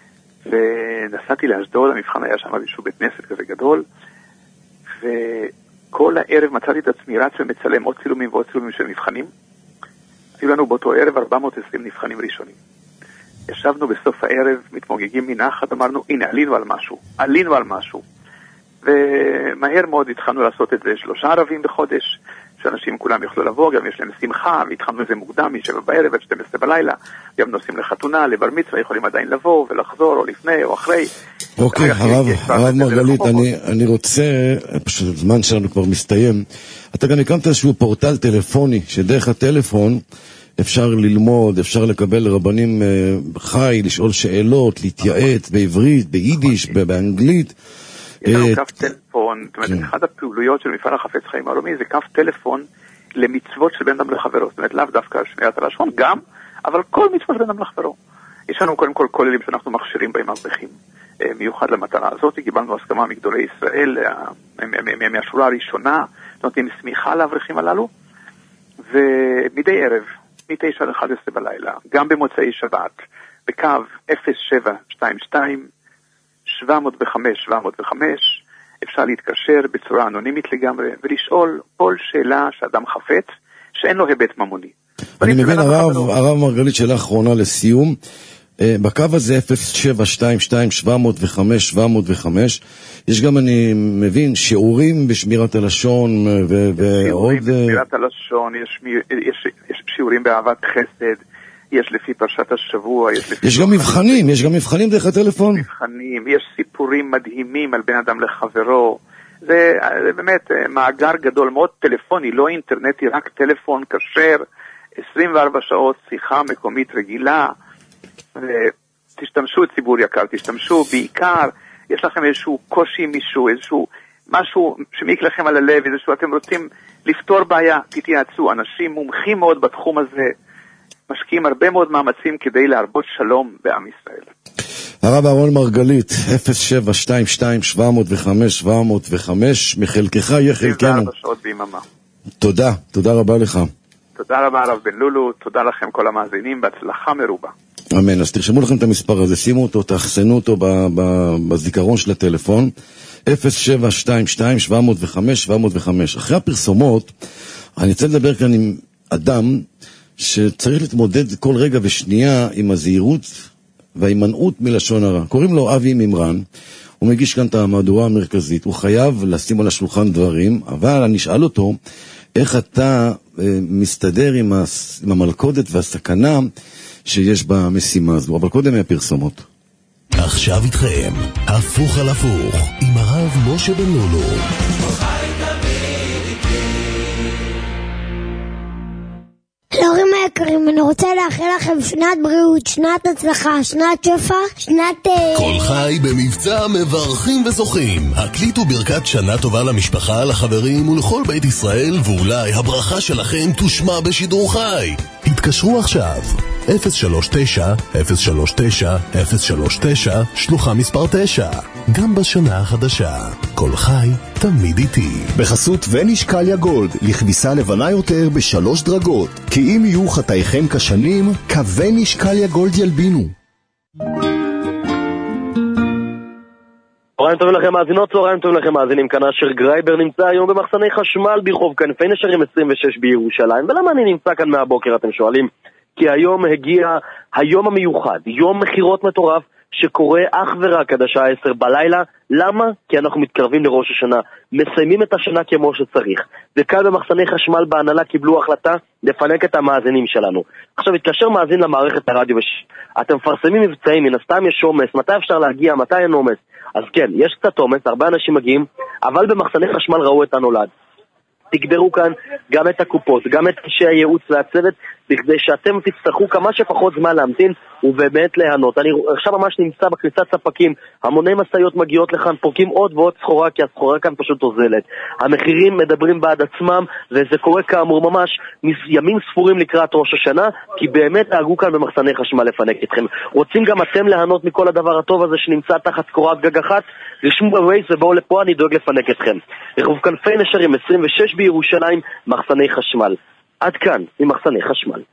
ונסעתי לאשדוד, המבחן היה שם איזשהו בית כנסת כזה גדול, וכל הערב מצאתי את עצמי רץ ומצלם עוד צילומים ועוד צילומים של מבחנים. היו לנו באותו ערב ארבע מאות ועשרים נבחנים ראשונים. ישבנו בסוף הערב, מתמוגגים מנחת, אמרנו, הנה, עלינו על משהו, עלינו על משהו. ומהר מאוד התחלנו לעשות את זה שלושה ערבים בחודש, שאנשים כולם יוכלו לבוא, גם יש להם שמחה, והתחלנו את זה מוקדם, משבע בערב עד שתים עשרה בלילה, גם נוסעים לחתונה, לבר מצווה, יכולים עדיין לבוא ולחזור, או לפני, או אחרי. אוקיי, הרב, הרב מרגלית, אני, אני רוצה, פשוט הזמן שלנו כבר מסתיים, אתה גם הקמת איזשהו פורטל טלפוני, שדרך הטלפון אפשר ללמוד, אפשר לקבל רבנים חי, לשאול שאלות, להתייעץ בעברית, ביידיש, באנגלית. יש לנו קו טלפון, זאת אומרת, אחת הפעולויות של מפעל החפץ חיים העולמי זה קו טלפון למצוות של בן אדם לחברו, זאת אומרת, לאו דווקא שמירת הלשון, גם, אבל כל מצוות בן אדם לחברו. יש לנו קודם כל כוללים שאנחנו מכשירים בהם אברכים, מיוחד למטרה הזאת, קיבלנו הסכמה מגדולי ישראל, מהשורה הראשונה, נותנים סמיכה לאברכים הללו, ומדי ערב, מתשע עד אחת עשרה בלילה, גם במוצאי שבת, בקו אפס שבע שתיים שתיים שבע מאות וחמש שבע מאות וחמש אפשר להתקשר בצורה אנונימית לגמרי ולשאול כל שאלה שאדם חפץ שאין לו היבט ממוני. אני מבין, הרב, הרב מרגלית, שאלה אחרונה לסיום. בקו הזה אפס שבע שתיים שתיים שבע מאות וחמש שבע מאות וחמש יש גם, אני מבין, שיעורים בשמירת הלשון ועוד... שיעורים בשמירת הלשון, יש, יש, יש שיעורים באהבת חסד, יש לפי פרשת השבוע, יש לפי... יש גם מבחנים, יש גם מבחנים דרך הטלפון. מבחנים, יש סיפורים מדהימים על בן אדם לחברו. זה, זה באמת מאגר גדול מאוד טלפוני, לא אינטרנטי, רק טלפון כשר, עשרים וארבע שעות, שיחה מקומית רגילה. ותשתמשו, ציבור יקר, תשתמשו בעיקר, יש לכם איזשהו קושי מישהו, איזשהו משהו שמעיק לכם על הלב, איזשהו אתם רוצים לפתור בעיה, תתייעצו. אנשים מומחים מאוד בתחום הזה, משקיעים הרבה מאוד מאמצים כדי להרבות שלום בעם ישראל. הרב אהרון מרגלית, אפס שבע שתיים שתיים שבע מאות וחמש שבע מאות וחמש, מחלקך יהיה חלקנו. תודה, תודה רבה לך. תודה רבה הרב בן לולו, תודה לכם כל המאזינים, בהצלחה מרובה. אמן, אז תרשמו לכם את המספר הזה, שימו אותו, תאחסנו אותו בזיכרון של הטלפון, אפס שבע שתיים שתיים שבע מאות וחמש שבע מאות וחמש. אחרי הפרסומות, אני רוצה לדבר כאן עם אדם שצריך להתמודד כל רגע ושנייה עם הזהירות וההימנעות מלשון הרע. קוראים לו אבי ממרן, הוא מגיש כאן את המהדורה המרכזית, הוא חייב לשים על השולחן דברים, אבל אני אשאל אותו, איך אתה אה, מסתדר עם, הס... עם המלכודת והסכנה שיש במשימה הזו, אבל קודם מהפרסומות. עכשיו איתכם, הפוך על הפוך, עם הרב משה בן לולו. להורים היקרים, אני רוצה לאחל לכם שנת בריאות, שנת הצלחה, שנת שפע, שנת... כל חי במבצע מברכים וזוכים. הקליטו ברכת שנה טובה למשפחה, לחברים ולכל בית ישראל, ואולי הברכה שלכם תושמע בשידור חי. התקשרו עכשיו, אפס שלוש תשע אפס שלוש תשע אפס שלוש תשע, שלוחה מספר תשע. גם בשנה החדשה, כל חי תמיד איתי. בחסות ונישקליה גולד, לכביסה לבנה יותר בשלוש דרגות. כי אם יהיו חטאיכם כשנים, כוונישקליה גולד ילבינו. צהריים טובים לכם מאזינות, צהריים טובים לכם מאזינים. כאן אשר גרייבר נמצא היום במחסני חשמל ברחוב כנפי נשרים עשרים ושש בירושלים. ולמה אני נמצא כאן מהבוקר, אתם שואלים? כי היום הגיע היום המיוחד, יום מחירות מטורף שקורה אך ורק עד השעה עשר בלילה. למה? כי אנחנו מתקרבים לראש השנה, מסיימים את השנה כמו שצריך. וכאן במחסני חשמל בהנהלה קיבלו החלטה לפנק את המאזינים שלנו. עכשיו התקשר מאזין למערכת הרדיו וש... אתם מפרסמים מבצעים, מן הסתם יש עומס, מתי אפשר להגיע, מתי אין עומס? אז כן, יש קצת עומס, הרבה אנשים מגיעים, אבל במחסני חשמל ראו את הנולד. תגדרו כאן גם את הקופות, גם את אנשי הייעוץ והצוות, בכדי שאתם תצטרכו כמה שפחות זמן להמתין ובאמת להנות. אני עכשיו ממש נמצא בכניסת ספקים, המוני מסעיות מגיעות לכאן, פורקים עוד ועוד סחורה, כי הסחורה כאן פשוט עוזלת. המחירים מדברים בעד עצמם, וזה קורה כאמור ממש ימים ספורים לקראת ראש השנה, כי באמת נהגו כאן במחסני חשמל לפנק אתכם. רוצים גם אתם להנות מכל הדבר הטוב הזה שנמצא תחת קורת גג אחת? רשמו בווייז ובואו לפה, אני דואג לפנק אתכם. רחוב כנפי נשרים עשרים ושש בירושלים, מחסני חשמל. עד כאן עם מחסני חשמל.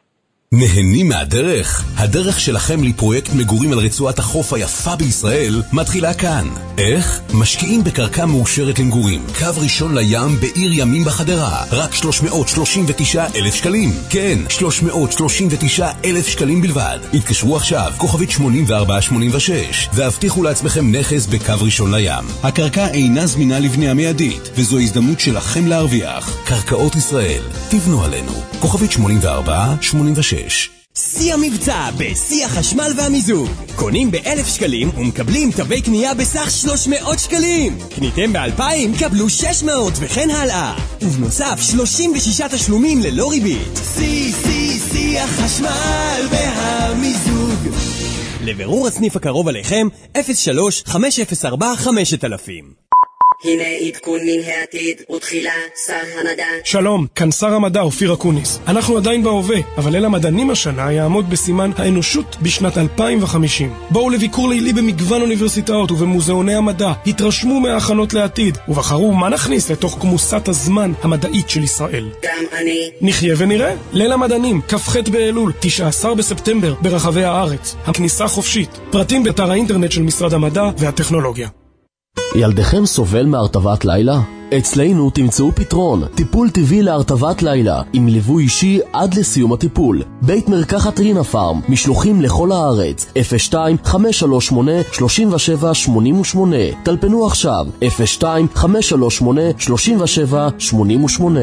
נהנים מהדרך? הדרך שלכם לפרויקט מגורים על רצועת החוף היפה בישראל מתחילה כאן. איך? משקיעים בקרקע מאושרת למגורים, קו ראשון לים בעיר ימים בחדרה, רק שלוש מאות שלושים ותשעה אלף שקלים. כן, שלוש מאות שלושים ותשעה אלף שקלים בלבד. התקשרו עכשיו, כוכבית שמונים וארבע שמונים ושש, והבטיחו לעצמכם נכס בקו ראשון לים. הקרקע אינה זמינה לבנייה מיידית, וזו הזדמנות שלכם להרוויח. קרקעות ישראל, תבנו עלינו. כוכבית שמונים וארבע שמונים ושש. שיא המבצע בשיא החשמל והמיזוג. קונים באלף שקלים ומקבלים תווי קנייה בסך שלוש מאות שקלים. קניתם באלפיים, קבלו שש מאות וכן הלאה. ובנוסף שלושים ושישה תשלומים ללא ריבית. שיא, שיא, שיא החשמל והמיזוג. לבירור הסניף הקרוב עליכם, אפס שלוש חמש אפס ארבע חמש אלף. הנה עדכון מן העתיד ותחילה שר המדע. שלום, כאן שר המדע אופיר אקוניס. אנחנו עדיין בהווה, אבל ליל המדענים השנה יעמוד בסימן האנושות בשנת אלפיים וחמישים. בואו לביקור לילי במגוון אוניברסיטאות ובמוזיאוני המדע, התרשמו מההכנות לעתיד ובחרו מה נכניס לתוך כמוסת הזמן המדעית של ישראל. גם אני. נחיה ונראה. ליל המדענים, כ"ח באלול, תשעה עשר בספטמבר, ברחבי הארץ. הכניסה חופשית. פרטים באתר האינטרנט של משרד המדע והטכנולוגיה. ילדיכם סובל מהרטבת לילה? אצלנו תמצאו פתרון, טיפול טבעי להרטבת לילה, עם ליווי אישי עד לסיום הטיפול. בית מרקחת רינה פארם, משלוחים לכל הארץ, אפס שתיים חמש שלוש שמונה שלוש שבע שמונה שמונה. טלפנו עכשיו, אפס שתיים חמש שלוש שמונה שלוש שבע שמונה שמונה.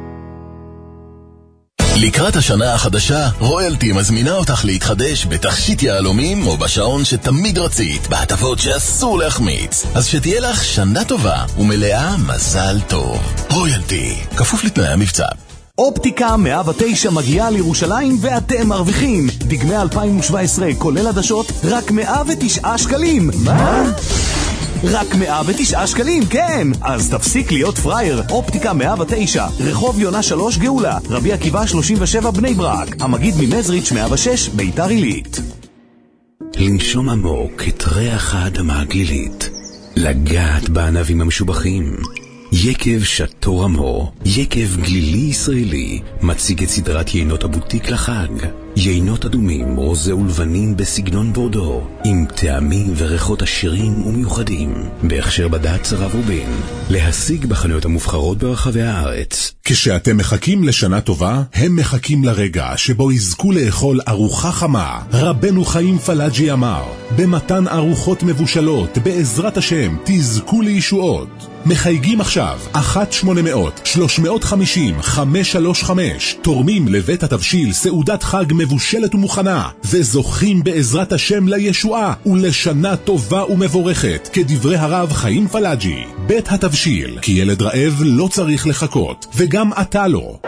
לקראת השנה החדשה, רויאלטי מזמינה אותך להתחדש בתכשיט יהלומים או בשעון שתמיד רצית, בהטבות שאסור להחמיץ. אז שתהיה לך שנה טובה ומלאה מזל טוב. רויאלטי, כפוף לתנאי המבצע. אופטיקה מאה ותשע מגיעה לירושלים ואתם מרוויחים. דגמי אלפיים שבע עשרה כולל עדשות רק מאה ותשעה שקלים. מה? רק מאה ותשעה שקלים, כן! אז תפסיק להיות פרייר. אופטיקה מאה ותשע, רחוב יונה שלוש גאולה, רבי עקיבא שלושים ושבע בני ברק, המגיד ממזריץ' מאה ושש ביתר עילית. לנשום עמוק את ריח האדמה הגלילית, לגעת בענבים המשובחים. יקב שטור עמו, יקב גלילי ישראלי, מציג את סדרת יינות הבוטיק לחג. יינות אדומים, רוזה ולבנים בסגנון בורדו, עם טעמים וריחות עשירים ומיוחדים, בהכשר בד"ץ הרב רובין. להשיג בחנויות המובחרות ברחבי הארץ. כשאתם מחכים לשנה טובה, הם מחכים לרגע שבו יזכו לאכול ארוחה חמה. רבנו חיים פלאג'י אמר, במתן ארוחות מבושלות, בעזרת השם, תזכו לישועות. מחייגים עכשיו, אחת שמונה מאות שלוש חמישים חמש שלוש חמש, תורמים לבית התבשיל סעודת חג מבושלת ומוכנה, וזוכים בעזרת השם לישועה ולשנה טובה ומבורכת, כדברי הרב חיים פלאג'י. בית התבשיל, כי ילד רעב לא צריך לחכות, וגם אתה לא.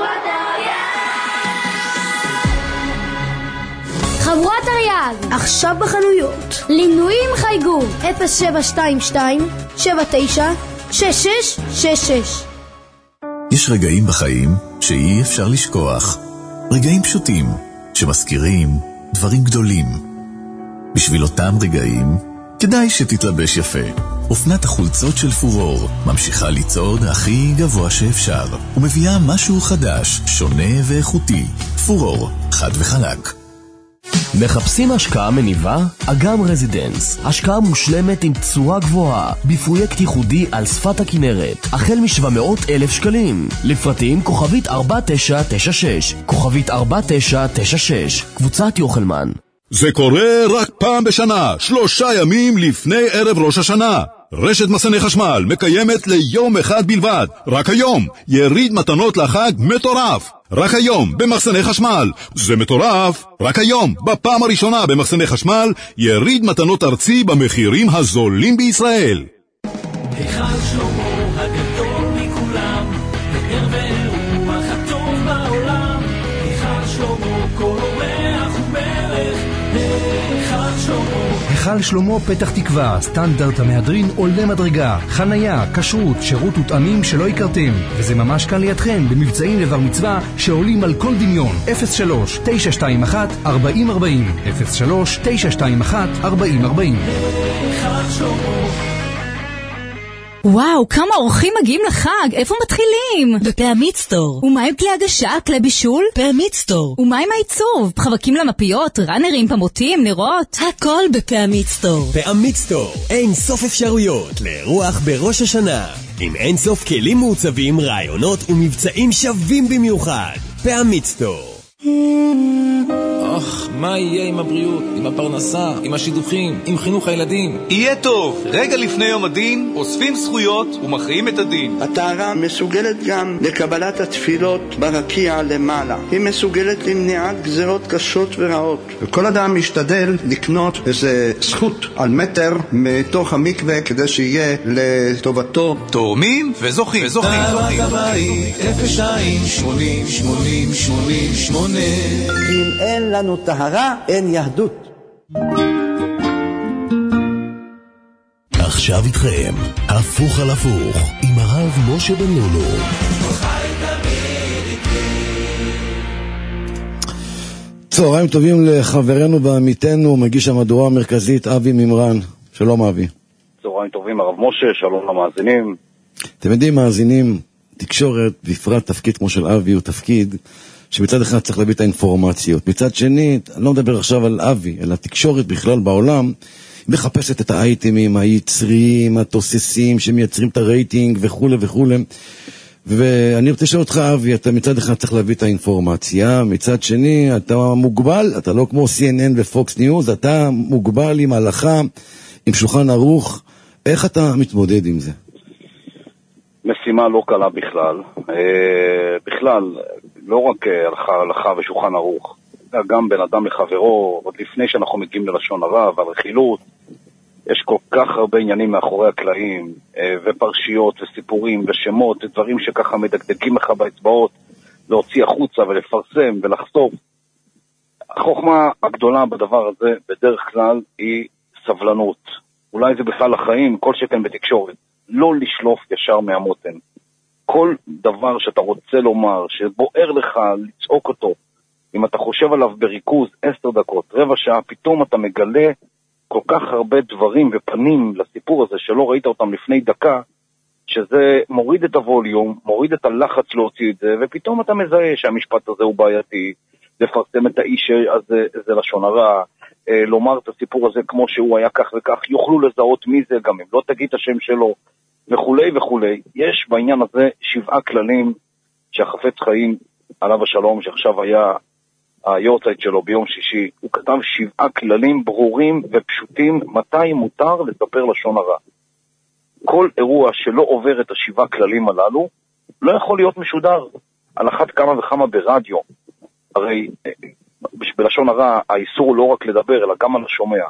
חבורת אריאל, עכשיו בחנויות. לינויים חייגו אפס שבע שתיים שתיים שבע תשע שש שש שש שש. יש רגעים בחיים שאי אפשר לשכוח. רגעים פשוטים שמזכירים דברים גדולים. בשביל אותם רגעים כדאי שתתלבש יפה. אופנת החולצות של פורור ממשיכה לצעוד הכי גבוה שאפשר ומביאה משהו חדש, שונה ואיכותי. פורור, חד וחלק. מחפשים השקעה מניבה? אגם רזידנס, השקעה מושלמת עם תשואה גבוהה, בפרויקט ייחודי על שפת הכנרת, החל מ-שבע מאות אלף שקלים. לפרטים כוכבית ארבע תשע תשע שש, כוכבית ארבע תשע תשע שש, קבוצת יוחלמן. זה קורה רק פעם בשנה, שלושה ימים לפני ערב ראש השנה. רשת מסני חשמל מקיימת ליום אחד בלבד, רק היום, יריד מתנות לחג מטורף. רק היום, במחסני חשמל. זה מטורף. רק היום, בפעם הראשונה במחסני חשמל, יריד מתנות ארצי במחירים הזולים בישראל. היכל שלמה הגדול מכולם, פאר ורוח הטוב בעולם. היכל שלמה כל אורח ומלך, היכל שלמה. היכל שלמה פתח תקווה, סטנדרט המהדרין עולה מדרגה, חנייה, כשרות, שירות ותאמים שלא הכרתם, וזה ממש כאן לידכם במבצעים לבר מצווה שעולים על כל דמיון. אפס שלוש תשע שתיים אחת ארבעים ארבעים, אפס שלוש תשע שתיים אחת ארבעים ארבעים. היכל שלמה. וואו, כמה אורחים מגיעים לחג, איפה מתחילים? בפעמית סטור. ומה עם כלי הגשה, כלי בישול? פעמית סטור. ומה עם העיצוב? חבקים למפיות, ראנרים, פמוטים, נרות? הכל בפעמית סטור. פעמית סטור, אין סוף אפשרויות לאירוח בראש השנה. עם אין סוף כלים מעוצבים, רעיונות ומבצעים שווים במיוחד. פעמית סטור. אך, מה יהיה עם הבריאות, עם הפרנסה, עם השידוכים, עם חינוך הילדים? יהיה טוב! רגע לפני יום הדין, אוספים זכויות ומכריעים את הדין. הטהרה מסוגלת גם לקבלת התפילות ברקיע למעלה. היא מסוגלת למניעת גזרות קשות ורעות. וכל אדם משתדל לקנות איזה זכות על מטר מתוך המקווה כדי שיהיה לטובתו. תורמים וזוכים. וזוכים. דאבק הבית, אפס שתיים שמונים שמונים שמונים שמונים. אם אין לנו טהרה, אין יהדות. עכשיו איתכם, הפוך על הפוך, עם הרב משה בן לולו. צהריים טובים לחברנו ועמיתנו, מגיש המהדורה המרכזית, אבי מימרן. שלום אבי. צהריים טובים הרב משה, שלום למאזינים. אתם יודעים, מאזינים, תקשורת, בפרט תפקיד כמו של אבי, הוא תפקיד שמצד אחד צריך להביא את האינפורמציות. מצד שני, אני לא מדבר עכשיו על אבי, אלא תקשורת בכלל בעולם, היא מחפשת את האייטמים, היצריים, התוססים, שמייצרים את הרייטינג וכו' וכו'. ואני רוצה לשאול אותך, אבי, אתה מצד אחד צריך להביא את האינפורמציה, מצד שני, אתה מוגבל, אתה לא כמו סי אן אן ופוקס ניוז, אתה מוגבל עם הלכה, עם שולחן ערוך. איך אתה מתמודד עם זה? משימה לא קלה בכלל. בכלל, לא רק הלכה ושולחן ערוך, גם בין אדם לחברו, עוד לפני שאנחנו מגיעים ללשון הרע והרכילות, יש כל כך הרבה עניינים מאחורי הקלעים, ופרשיות וסיפורים ושמות, דברים שככה מדקדקים לך באצבעות, להוציא החוצה ולפרסם ולחשוף. החוכמה הגדולה בדבר הזה, בדרך כלל, היא סבלנות. אולי זה בכלל החיים, כל שכן בתקשורת. לא לשלוף ישר מהמותן. כל דבר שאתה רוצה לומר, שבוער לך לצעוק אותו, אם אתה חושב עליו בריכוז עשר דקות, רבע שעה, פתאום אתה מגלה כל כך הרבה דברים ופנים לסיפור הזה שלא ראית אותם לפני דקה, שזה מוריד את הווליום, מוריד את הלחץ להוציא את זה, ופתאום אתה מזהה שהמשפט הזה הוא בעייתי, לפרסם את האיש הזה, זה לשון הרע, לומר את הסיפור הזה כמו שהוא היה כך וכך, יוכלו לזהות מי זה גם אם לא תגיד את השם שלו, וכולי וכולי. יש בעניין הזה שבעה כללים שהחפץ חיים עליו השלום, שעכשיו היה היורצייט שלו ביום שישי, הוא כתב שבעה כללים ברורים ופשוטים מתי מותר לספר לשון הרע. כל אירוע שלא עובר את השבעה כללים הללו לא יכול להיות משודר. על אחת כמה וכמה ברדיו, הרי בלשון הרע האיסור הוא לא רק לדבר אלא גם על השומע.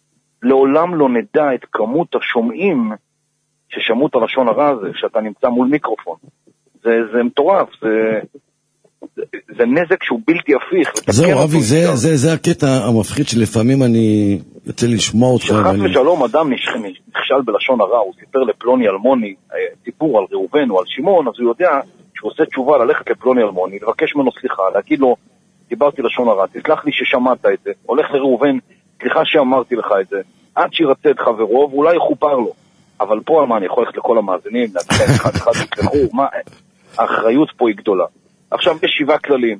לעולם לא נדע את כמות השומעים ששמעו את הלשון הרע הזה, שאתה נמצא מול מיקרופון. זה, זה מטורף, זה, זה, זה נזק שהוא בלתי הפיך. זהו, אבי, זה, זה, זה הקטע המפחיד שלפעמים אני יוצא לשמוע אותך. שחס ואני... ושלום אדם נכשל בלשון הרע, הוא סיפר לפלוני אלמוני, סיפור על ראובן או על שמעון, אז הוא יודע שהוא עושה תשובה ללכת לפלוני אלמוני, לבקש ממנו סליחה, להגיד לו, דיברתי לשון הרע, תסלח לי ששמעת את זה, הולך לראובן, סליחה שאמרתי לך את זה, עד שירצה את חברו, ואולי יחופר לו. אבל פה, מה, אני יכול ללכת לכל המאזינים, להגיד להם אחד אחד, תסלחו, מה, האחריות פה היא גדולה. עכשיו יש שבעה כללים.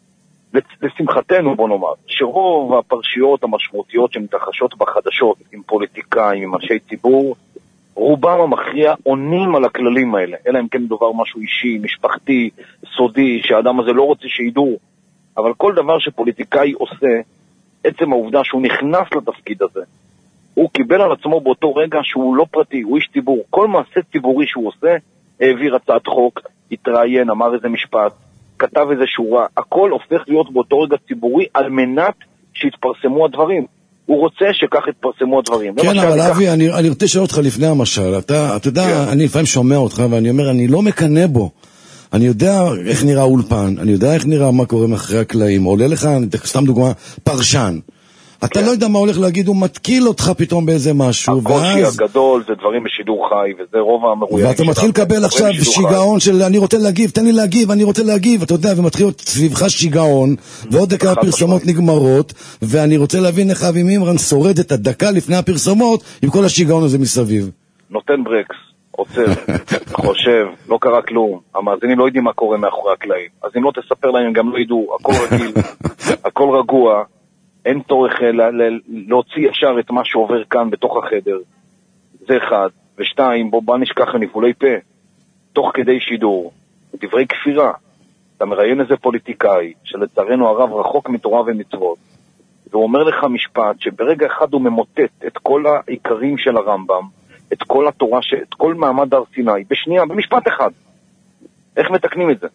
לשמחתנו, בוא נאמר, שרוב הפרשיות המשמעותיות שמתרחשות בחדשות, עם פוליטיקאים, עם אנשי ציבור, רובם המכריע עונים על הכללים האלה, אלא אם כן מדובר משהו אישי, משפחתי, סודי, שהאדם הזה לא רוצה שידעו. אבל כל דבר שפוליטיקאי עושה, עצם העובדה שהוא נכנס לתפקיד הזה, הוא קיבל על עצמו באותו רגע שהוא לא פרטי, הוא איש ציבור. כל מעשה ציבורי שהוא עושה, העביר הצעת חוק, התראיין, אמר איזה משפט, כתב איזה שורה, הכל הופך להיות באותו רגע ציבורי על מנת שיתפרסמו הדברים. הוא רוצה שכך יתפרסמו הדברים. כן, אבל אבי, אני, אני רוצה לשאול אותך לפני המשל. אתה, אתה יודע, כן. אני לפעמים שומע אותך ואני אומר, אני לא מקנה בו. אני יודע איך נראה אולפן, אני יודע איך נראה מה קורה מאחורי הקלעים. עולה לך, סתם דוגמה, פרשן. אתה לא יודע מה הולך להגיד, הוא מתקיל אותך פתאום באיזה משהו. הקושי הגדול זה דברים בשידור חי, וזה רוב המרויאים. ואתה מתחיל לקבל עכשיו שיגעון של אני רוצה להגיב, תן לי להגיב, אני רוצה להגיב, אתה יודע, ומתחיל להיות סביבך שיגעון, ועוד דקה הפרסומות נגמרות, ואני רוצה להבין איך אבי מימרן שורד את הדקה לפני הפרסומות, עם כל השיגעון הזה מסביב. נותן ברקס, עוצר, חושב, לא קרה כלום, המאזינים לא יודעים מה קורה מאחורי הקלעים, אז אם לא תספר להם, הם גם לא ידעו, הכל רגיל, הכל רגוע, אין צורך להוציא ישר את מה שעובר כאן בתוך החדר, זה אחד, ושתיים, בוא בוא נשכח ניבולי פה, תוך כדי שידור, דברי כפירה, אתה מראיין איזה פוליטיקאי, שלצערנו הרב רחוק מתורה ומצוות, והוא אומר לך משפט שברגע אחד הוא ממוטט את כל העיקרים של הרמב"ם, את כל התורה, את כל מעמד הר סיני, בשנייה, במשפט אחד. איך מתקנים את זה?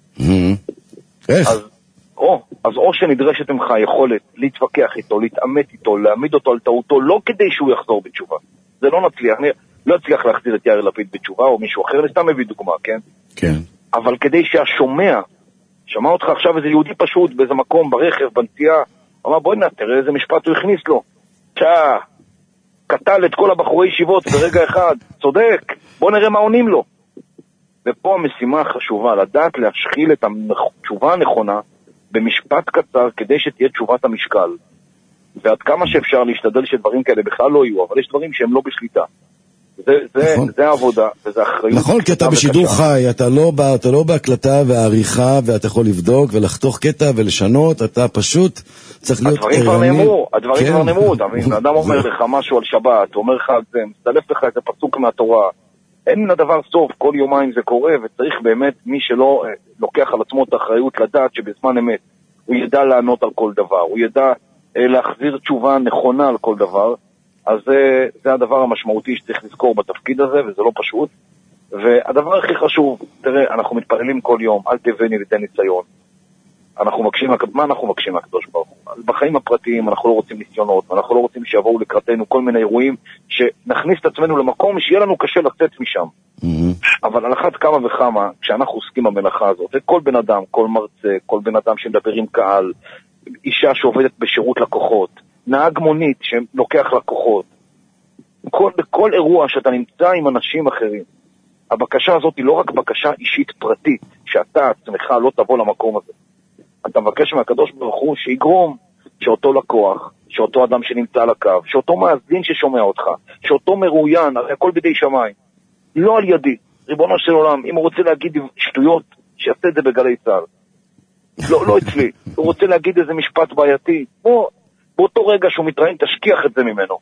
איך? אז או, אז או שנדרשת ממך יכולת להתווכח איתו, להתאמת איתו, להעמיד אותו על טעותו, לא כדי שהוא יחזור בתשובה. זה לא נצליח, אני לא אצליח להחזיר את יאיר לפיד בתשובה, או מישהו אחר, אני סתם מביא דוגמה, כן? כן. אבל כדי שהשומע, שמע אותך עכשיו איזה יהודי פשוט, באיזה מקום, ברכב, בנסיעה, אמר בואי נה, תראה איזה משפט הוא הכניס לו. צ'ה, קטל את כל הבחורי ישיבות ברגע אחד, צודק, בוא נראה מה עונים לו. ופה המשימה החשובה, לדעת להשחיל את התשובה הנכונה במשפט קצר כדי שתהיה תשובת המשקל. ועד כמה שאפשר להשתדל שדברים כאלה בכלל לא יהיו, אבל יש דברים שהם לא בשליטה. זה, זה, נכון. זה העבודה, וזה אחריות. נכון, כי אתה בשידור וקשה. חי, אתה לא, בא, אתה לא בהקלטה והעריכה, ואתה יכול לבדוק ולחתוך קטע ולשנות, אתה פשוט צריך להיות הדברים כבר נאמרו, הדברים כבר נאמרו, אתה מבין? האדם אומר לך משהו על שבת, אומר לך את זה, מסתלף לך איזה פסוק מהתורה, אין לדבר סוף, כל יומיים זה קורה, וצריך באמת מי שלא לוקח על עצמו את האחריות לדעת שבזמן אמת הוא ידע לענות על כל דבר, הוא ידע להחזיר תשובה נכונה על כל דבר, אז זה, זה הדבר המשמעותי שצריך לזכור בתפקיד הזה, וזה לא פשוט. והדבר הכי חשוב, תראה, אנחנו מתפללים כל יום, אל תבני ותן ניסיון. אנחנו מקשים, מה אנחנו מקשים מהקדוש ברוך הוא? בחיים הפרטיים אנחנו לא רוצים ניסיונות, אנחנו לא רוצים שיבואו לקראתנו כל מיני אירועים, שנכניס את עצמנו למקום שיהיה לנו קשה לצאת משם. אבל על אחת כמה וכמה, כשאנחנו עוסקים במלאכה הזאת, כל בן אדם, כל מרצה, כל בן אדם שמדבר עם קהל, אישה שעובדת בשירות לקוחות, נהג מונית שלוקח לקוחות, כל, בכל אירוע שאתה נמצא עם אנשים אחרים, הבקשה הזאת היא לא רק בקשה אישית פרטית, שאתה עצמך לא תבוא למקום הזה. אתה מבקש מהקדוש ברוך הוא שיגרום שאותו לקוח, שאותו אדם שנמצא על הקו, שאותו מאזין ששומע אותך, שאותו מרויין, הרי הכל בידי שמיים, לא על ידי, ריבונו של עולם, אם הוא רוצה להגיד שטויות, שיעשה את זה בגלי צה"ל. לא, לא אצלי. הוא רוצה להגיד איזה משפט בעייתי, בוא, באותו רגע שהוא מתראיין, תשכיח את זה ממנו.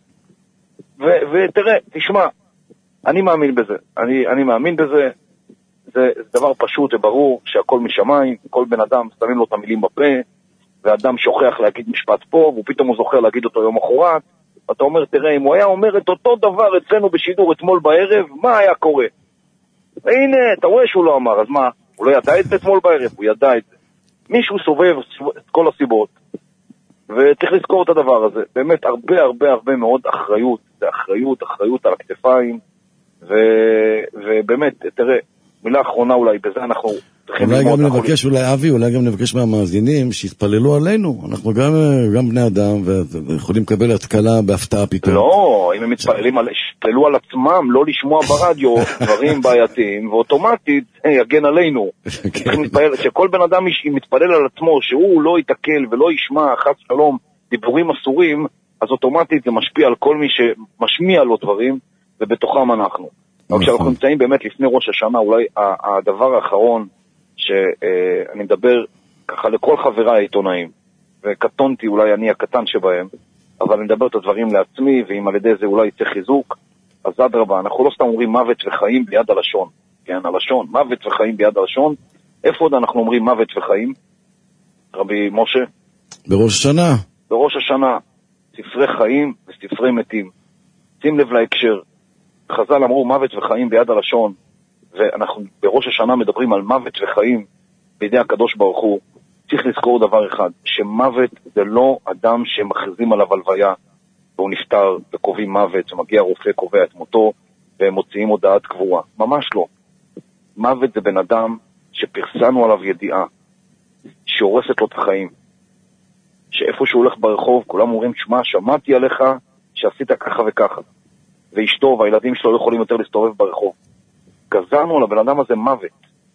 ו- ותראה, תשמע, אני מאמין בזה. אני, אני מאמין בזה. זה, זה דבר פשוט וברור שהכל משמיים, כל בן אדם שמים לו את המילים בפה, ואדם שוכח להגיד משפט פה, והוא פתאום הוא זוכר להגיד אותו יום אחרת, ואתה אומר, תראה, אם הוא היה אומר את אותו דבר אצלנו בשידור אתמול בערב, מה היה קורה? והנה, אתה רואה שהוא לא אמר, אז מה? הוא לא ידע את זה אתמול בערב, הוא ידע את זה. מישהו סובב את כל הסיבות, וצריך לזכור את הדבר הזה. באמת הרבה הרבה הרבה מאוד אחריות, זה אחריות, אחריות על הכתפיים, ו... ובאמת, תראה, מילה אחרונה אולי, בזה אנחנו צריכים אולי ללמוד. גם נבקש, אולי אבי, אולי גם נבקש מהמאזינים שיתפללו עלינו. אנחנו גם, גם בני אדם, ויכולים לקבל התקלה בהפתעה פתאום. לא, אם הם מתפללים על, יתפללו על עצמם, לא לשמוע ברדיו דברים בעייתיים, ואוטומטית יגן עלינו. צריכים להתפלל, שכל בן אדם מתפלל על עצמו, שהוא לא יתקל ולא ישמע חס שלום דיבורים אסורים, אז אוטומטית זה משפיע על כל מי שמשמיע לו דברים, ובתוכם אנחנו. אבל כשאנחנו נמצאים באמת לפני ראש השנה, אולי הדבר האחרון שאני מדבר ככה לכל חבריי העיתונאים, וקטונתי אולי אני הקטן שבהם, אבל אני מדבר את הדברים לעצמי, ואם על ידי זה אולי יצא חיזוק, אז עד רבה, אנחנו לא סתם אומרים מוות וחיים ביד הלשון, כן, הלשון, מוות וחיים ביד הלשון, איפה עוד אנחנו אומרים מוות וחיים? רבי משה? בראש השנה. בראש השנה, ספרי חיים וספרי מתים. שים לב להקשר. חז"ל אמרו מוות וחיים ביד הלשון, ואנחנו בראש השנה מדברים על מוות וחיים בידי הקדוש ברוך הוא. צריך לזכור דבר אחד, שמוות זה לא אדם שמכריזים עליו הלוויה, והוא נפטר וקובעים מוות, ומגיע רופא קובע את מותו, והם מוציאים הודעת קבורה. ממש לא. מוות זה בן אדם שפרסנו עליו ידיעה, שהורסת לו את החיים. שאיפה שהוא הולך ברחוב, כולם אומרים, שמה, שמעתי עליך שעשית ככה וככה. ואשתו והילדים שלו לא יכולים יותר להסתובב ברחוב. גזרנו על הבן אדם הזה מוות.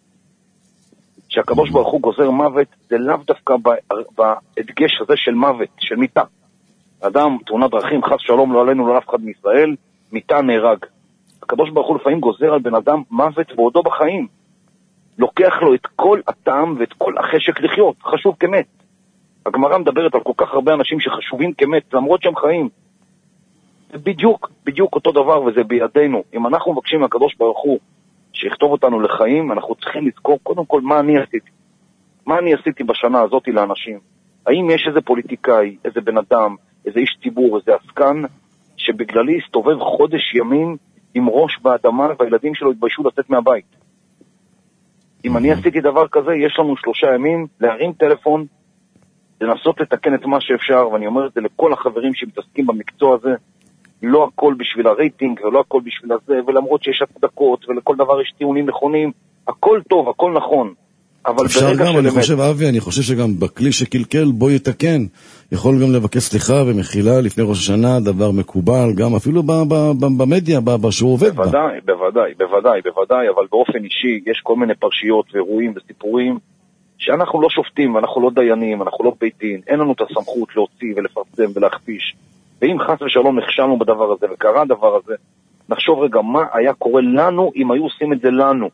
שהקדוש ברוך הוא גוזר מוות, זה לאו דווקא בהדגש הזה של מוות, של מיטה. אדם, תאונת דרכים, חס שלום לא עלינו, לא אף אחד מישראל, מיטה נהרג. הקדוש ברוך הוא לפעמים גוזר על בן אדם מוות בעודו בחיים. לוקח לו את כל הטעם ואת כל החשק לחיות, חשוב כמת. הגמרא מדברת על כל כך הרבה אנשים שחשובים כמת, למרות שהם חיים. זה בדיוק, בדיוק אותו דבר, וזה בידינו. אם אנחנו מבקשים מהקדוש ברוך הוא שיכתוב אותנו לחיים, אנחנו צריכים לזכור קודם כל מה אני עשיתי. מה אני עשיתי בשנה הזאת לאנשים. האם יש איזה פוליטיקאי, איזה בן אדם, איזה איש ציבור, איזה עסקן, שבגללי הסתובב חודש ימים עם ראש באדמה והילדים שלו התביישו לצאת מהבית. אם אני עשיתי דבר כזה, יש לנו שלושה ימים להרים טלפון, לנסות לתקן את מה שאפשר, ואני אומר את זה לכל החברים שמתעסקים במקצוע הזה, לא הכל בשביל הרייטינג ולא הכל בשביל הזה, ולמרות שיש הצדקות ולכל דבר יש טיעונים נכונים, הכל טוב, הכל נכון. אבל אפשר גם, אני חושב, אבי, אני חושב שגם בכלי שקלקל, בוא יתקן. יכול גם לבקש סליחה ומחילה לפני ראש השנה, דבר מקובל, גם אפילו במדיה, שהוא עובד בה. בוודאי, בוודאי, בוודאי, בוודאי, אבל באופן אישי יש כל מיני פרשיות ואירועים וסיפורים, שאנחנו לא שופטים, אנחנו לא דיינים, אנחנו לא בית דין, אין לנו את הסמכות להוציא ולפרסם ולהכפיש. ואם חס ושלום נכשלנו בדבר הזה וקרה הדבר הזה, נחשוב רגע מה היה קורה לנו אם היו עושים את זה לנו.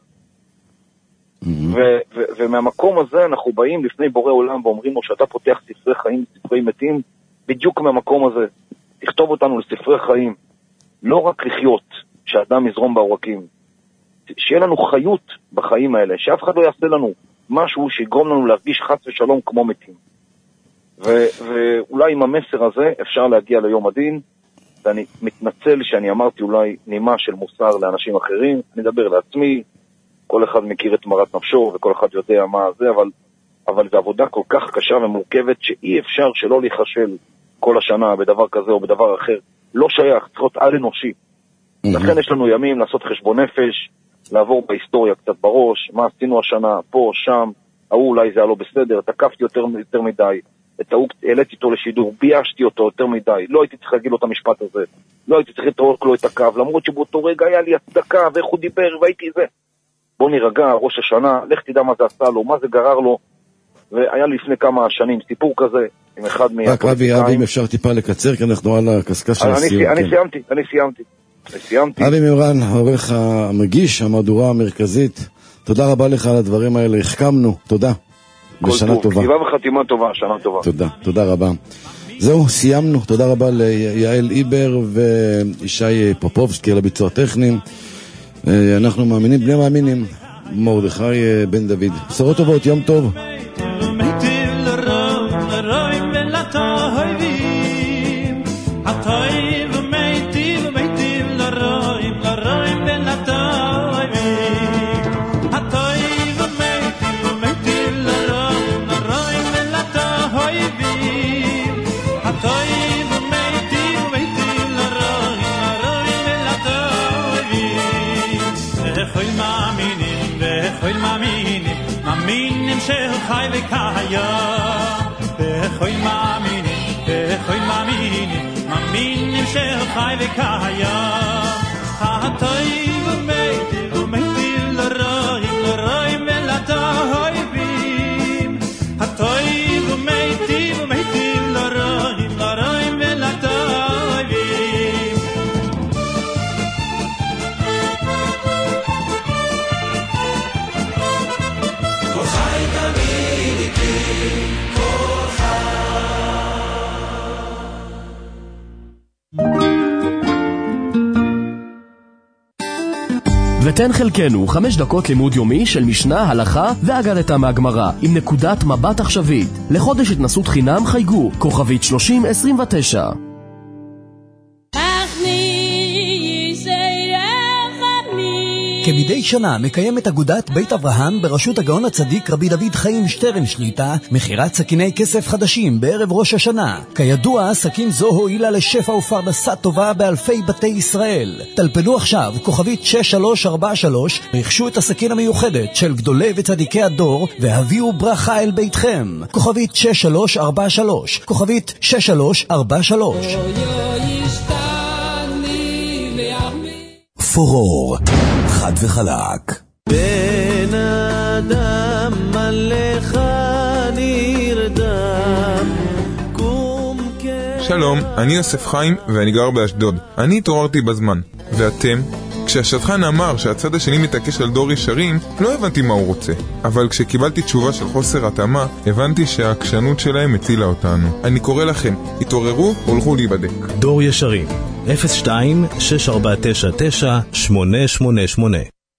ו- ו- ומהמקום הזה אנחנו באים לפני בורא עולם ואומרים לו שאתה פותח ספרי חיים, ספרי מתים, בדיוק מהמקום הזה. תכתוב אותנו לספרי חיים, לא רק לחיות, שאדם יזרום בעורקים. שיהיה לנו חיות בחיים האלה, שאף אחד לא יעשה לנו משהו שיגרום לנו להרגיש חס ושלום כמו מתים. ו- ואולי עם המסר הזה אפשר להגיע ליום הדין, ואני מתנצל שאני אמרתי אולי נימה של מוסר לאנשים אחרים, אני אדבר לעצמי, כל אחד מכיר את מרת נפשו וכל אחד יודע מה זה, אבל, אבל זו עבודה כל כך קשה ומורכבת שאי אפשר שלא להיחשל כל השנה בדבר כזה או בדבר אחר. לא שייך, צריך להיות על אנושי. לכן יש לנו ימים לעשות חשבון נפש, לעבור בהיסטוריה קצת בראש, מה עשינו השנה, פה, שם, ההוא אולי זה היה לא בסדר, תקפתי יותר, יותר מדי, את ההוא העליתי אותו לשידור, ביישתי אותו יותר מדי, לא הייתי צריך להגיד לו את המשפט הזה, לא הייתי צריך לתרוק לו את הקו, למרות שבאותו רגע היה לי הצדקה ואיך הוא דיבר והייתי זה. בוא נירגע, ראש השנה, לך תדע מה זה עשה לו, מה זה גרר לו, והיה לי לפני כמה שנים סיפור כזה, עם אחד מה... רק אבי, אבי, אם אפשר טיפה לקצר, כי אנחנו על הקסקס של הסיום. אני סיימתי, אני סיימתי, אני סיימתי. אבי מימרן, העורך המגיש, המהדורה המרכזית, תודה רבה לך על הדברים האלה, החכמנו, תודה. ושנה טובה. כתיבה וחתימה טובה, שנה טובה. תודה, תודה רבה. זהו, סיימנו, תודה רבה ליעל איבר וישי פופובסקי על הביצוע הטכניים. אנחנו מאמינים, בני מאמינים, מרדכי בן דוד. בשורות טובות, יום טוב. של חי וקיים בכל מאמינים, בכל מאמינים מאמינים של חי וקיים הטוב ומתי ומתי לרעים לרעים ולטובים הטוב ומתי ומתי לרעים לרעים ולטובים כל חי תמיד איתי כל ותן חלקנו חמש דקות לימוד יומי של משנה, הלכה ואגדתה מהגמרא עם נקודת מבט עכשווית. לחודש התנסות חינם חייגו כוכבית שלושים עשרים ותשע. כמדי שנה מקיימת אגודת בית אברהם בראשות הגאון הצדיק רבי דוד חיים שטרן שליטה מחירת סכיני כסף חדשים בערב ראש השנה. כידוע, סכין זו הועילה לשפע ופרנסה טובה באלפי בתי ישראל. טלפנו עכשיו כוכבית שש שלוש ארבע שלוש, רכשו את הסכין המיוחדת של גדולי וצדיקי הדור והביאו ברכה אל ביתכם. כוכבית שש שלוש ארבע שלוש, כוכבית שש שלוש ארבע שלוש. פורור חד וחלק. בן אדם עליך נרדם. שלום, אני יוסף חיים ואני גר באשדוד. אני התעוררתי בזמן. ואתם? כשהשדכן אמר שהצד השני מתעקש על דור ישרים, לא הבנתי מה הוא רוצה. אבל כשקיבלתי תשובה של חוסר התאמה, הבנתי שהעקשנות שלהם הצילה אותנו. אני קורא לכם, התעוררו, הולכו להיבדק. דור ישרים, אפס שתיים שש ארבע תשע תשע שמונה שמונה שמונה.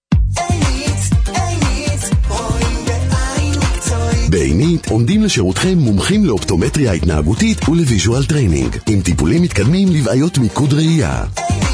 בעינית עומדים לשירותכם מומחים לאופטומטריה התנהגותית ולוויז'ואל טריינינג, עם טיפולים מתקדמים לבעיות מיקוד ראייה.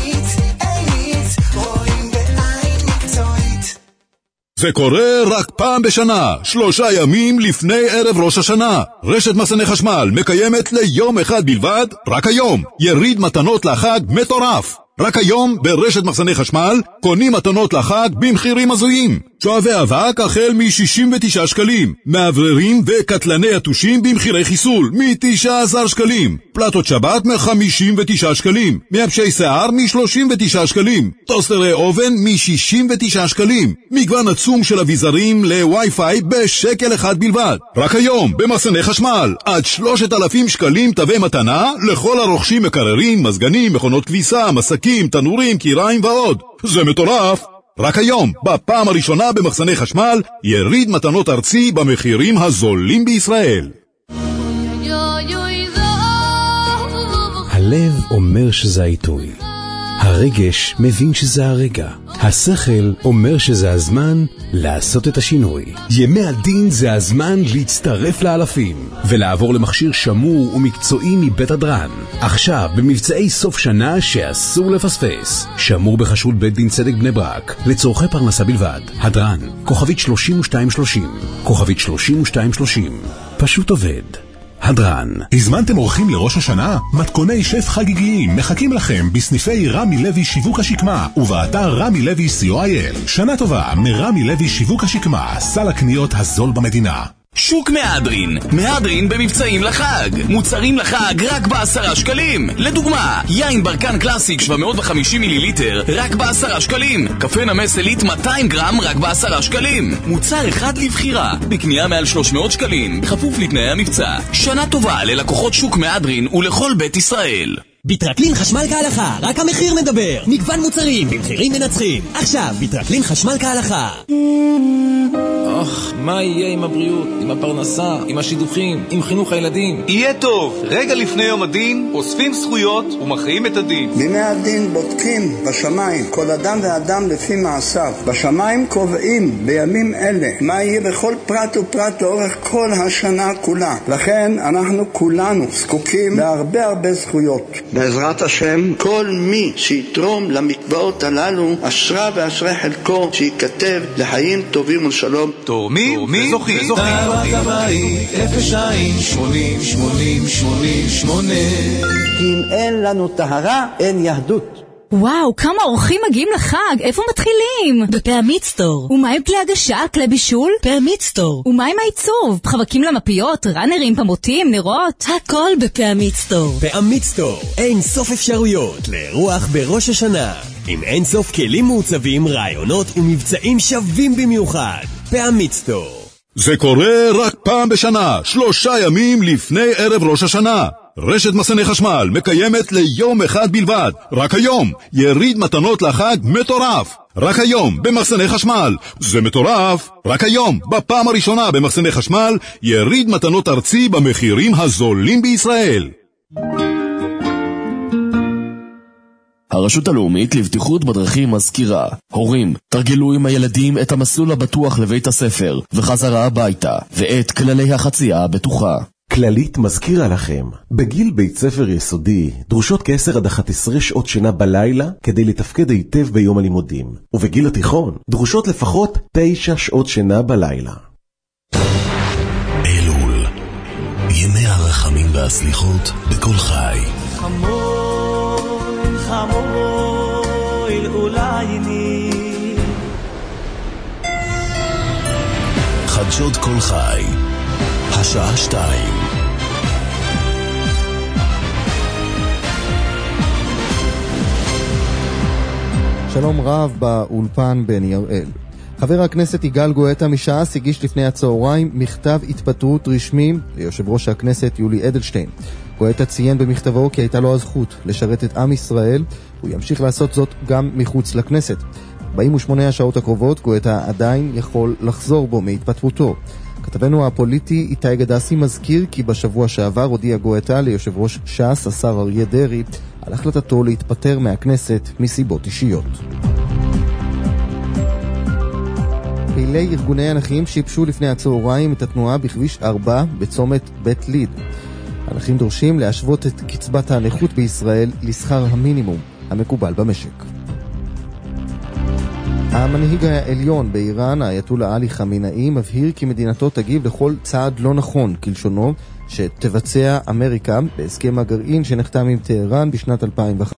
זה קורה רק פעם בשנה, שלושה ימים לפני ערב ראש השנה. רשת מחסני חשמל מקיימת ליום אחד בלבד, רק היום, יריד מתנות לחג מטורף. רק היום ברשת מחסני חשמל קונים מתנות לחג במחירים הזויים. שואבי אבק החל מ-שישים ותשעה שקלים, מאווררים וקטלני יתושים במחירי חיסול מ-תשעה עשר שקלים, פלטות שבת מ-חמישים ותשעה שקלים, מייבשי שיער מ-שלושים ותשעה שקלים, טוסטרי אובן מ-שישים ותשעה שקלים, מגוון עצום של אביזרים לווי-פיי בשקל אחד בלבד. רק היום במחסני חשמל עד שלושת אלפים שקלים תווי מתנה לכל הרוכשים מקררים, מזגנים, מכונות כביסה, מסקים, תנורים, קיריים ועוד. זה מטורף. רק היום, בפעם הראשונה במחסני חשמל, יריד מתנות ארצי במחירים הזולים בישראל. הלב אומר שזה העיתוי. הרגש מבין שזה הרגע. השכל אומר שזה הזמן לעשות את השינוי. ימי הדין זה הזמן להצטרף לאלפים ולעבור למכשיר שמור ומקצועי מבית הדרן. עכשיו במבצעי סוף שנה שאסור לפספס. שמור בחשרות בית דין צדק בני ברק לצורכי פרנסה בלבד. הדרן, כוכבית שלושים ושתיים שלושים, כוכבית שלושים ושתיים שלושים. פשוט עובד. הדרן. הזמנתם אורחים לראש השנה? מתכוני שף חגיגיים מחכים לכם בסניפי רמי לוי שיווק השקמה ובאתר רמי לוי סי או איי אל. שנה טובה מרמי לוי שיווק השקמה, סל הקניות הזול במדינה. שוק מהדרין, מהדרין במבצעים לחג, מוצרים לחג רק בעשרה שקלים. לדוגמה, יין ברקן קלאסיק שבע מאות וחמישים מיליליטר רק בעשרה שקלים, קפה נמס עילית מאתיים גרם רק בעשרה שקלים, מוצר אחד לבחירה, בקנייה מעל שלוש מאות שקלים, בכפוף לתנאי המבצע. שנה טובה ללקוחות שוק מהדרין ולכל בית ישראל. ביטרקלין חשמל כהלכה, רק המחיר מדבר. מגוון מוצרים במחירים מנצחים. עכשיו ביטרקלין חשמל כהלכה. אוח, מה יהיה עם הבריאות, עם הפרנסה, עם השידוכים, עם חינוך הילדים? יהיה טוב. רגע לפני יום הדין אוספים זכויות ומכריעים את הדין. בימי הדין בודקים בשמיים כל אדם ואדם לפי מעשיו. בשמיים קובעים בימים אלה מה יהיה בכל פרט ופרט לאורך כל השנה כולה. לכן אנחנו כולנו זקוקים להרבה הרבה זכויות. בעזרת השם, כל מי שיתרום למקוואות הללו, אשרה ואשרי חלקו, שיכתב לחיים טובים ולשלום. תורמים וזוכים. טהרת הבית, אפס שתיים שמונים שמונים שמונים שמונה. אם אין לנו טהרה, אין יהדות. וואו, כמה אורחים מגיעים לחג, איפה מתחילים? בפעמית סטור. ומה עם כלי הגשה, כלי בישול? פעמית סטור. ומה עם העיצוב? חבקים למפיות, ראנרים, פמוטים, נרות? הכל בפעמית סטור. פעמית סטור, אין סוף אפשרויות לאירוח בראש השנה, עם אין סוף כלים מעוצבים, רעיונות ומבצעים שווים במיוחד. פעמית סטור. זה קורה רק פעם בשנה, שלושה ימים לפני ערב ראש השנה. רשת מחסני חשמל מקיימת ליום אחד בלבד, רק היום, יריד מתנות לחג מטורף. רק היום במחסני חשמל. זה מטורף. רק היום, בפעם הראשונה במחסני חשמל, יריד מתנות ארצי במחירים הזולים בישראל. הרשות הלאומית לבטיחות בדרכים מזכירה: הורים, תרגלו עם הילדים את המסלול הבטוח לבית הספר וחזרה הביתה, ואת כללי החצייה הבטוחה. כללית מזכירה לכם, בגיל בית ספר יסודי דרושות כ-עשר עד אחת עשרה שעות שינה בלילה כדי לתפקד היטב ביום הלימודים, ובגיל התיכון דרושות לפחות תשע שעות שינה בלילה. אלול, ימי הרחמים והסליחות בכל חי. חמול, חמול, אולי ני חדשות כל חי, השעה שתיים. שלום רב באולפן בני הראל. חבר הכנסת יגאל גואטה מש"ס הגיש לפני הצהריים מכתב התפטרות רשמי ליושב ראש הכנסת יולי אדלשטיין. גואטה ציין במכתבו כי הייתה לו הזכות לשרת את עם ישראל, הוא ימשיך לעשות זאת גם מחוץ לכנסת. ארבעים ושמונה השעות הקרובות גואטה עדיין יכול לחזור בו מהתפטרותו. כתבנו הפוליטי איתי גדסי מזכיר כי בשבוע שעבר הודיע גואטה ליושב ראש ש"ס השר אריה דרעי על החלטתו להתפטר מהכנסת מסיבות אישיות. פעילי ארגוני הנכים שיבשו לפני הצהריים את התנועה בכביש ארבע בצומת בית ליד. הנכים דורשים להשוות את קצבת הנכות בישראל לשכר המינימום המקובל במשק. המנהיג העליון באיראן, האייתולה עלי חמינאי, מבהיר כי מדינתו תגיב לכל צעד לא נכון, כלשונו, שתבצע אמריקה בהסכם הגרעין שנחתם עם טהרן בשנת אלפיים ואחת.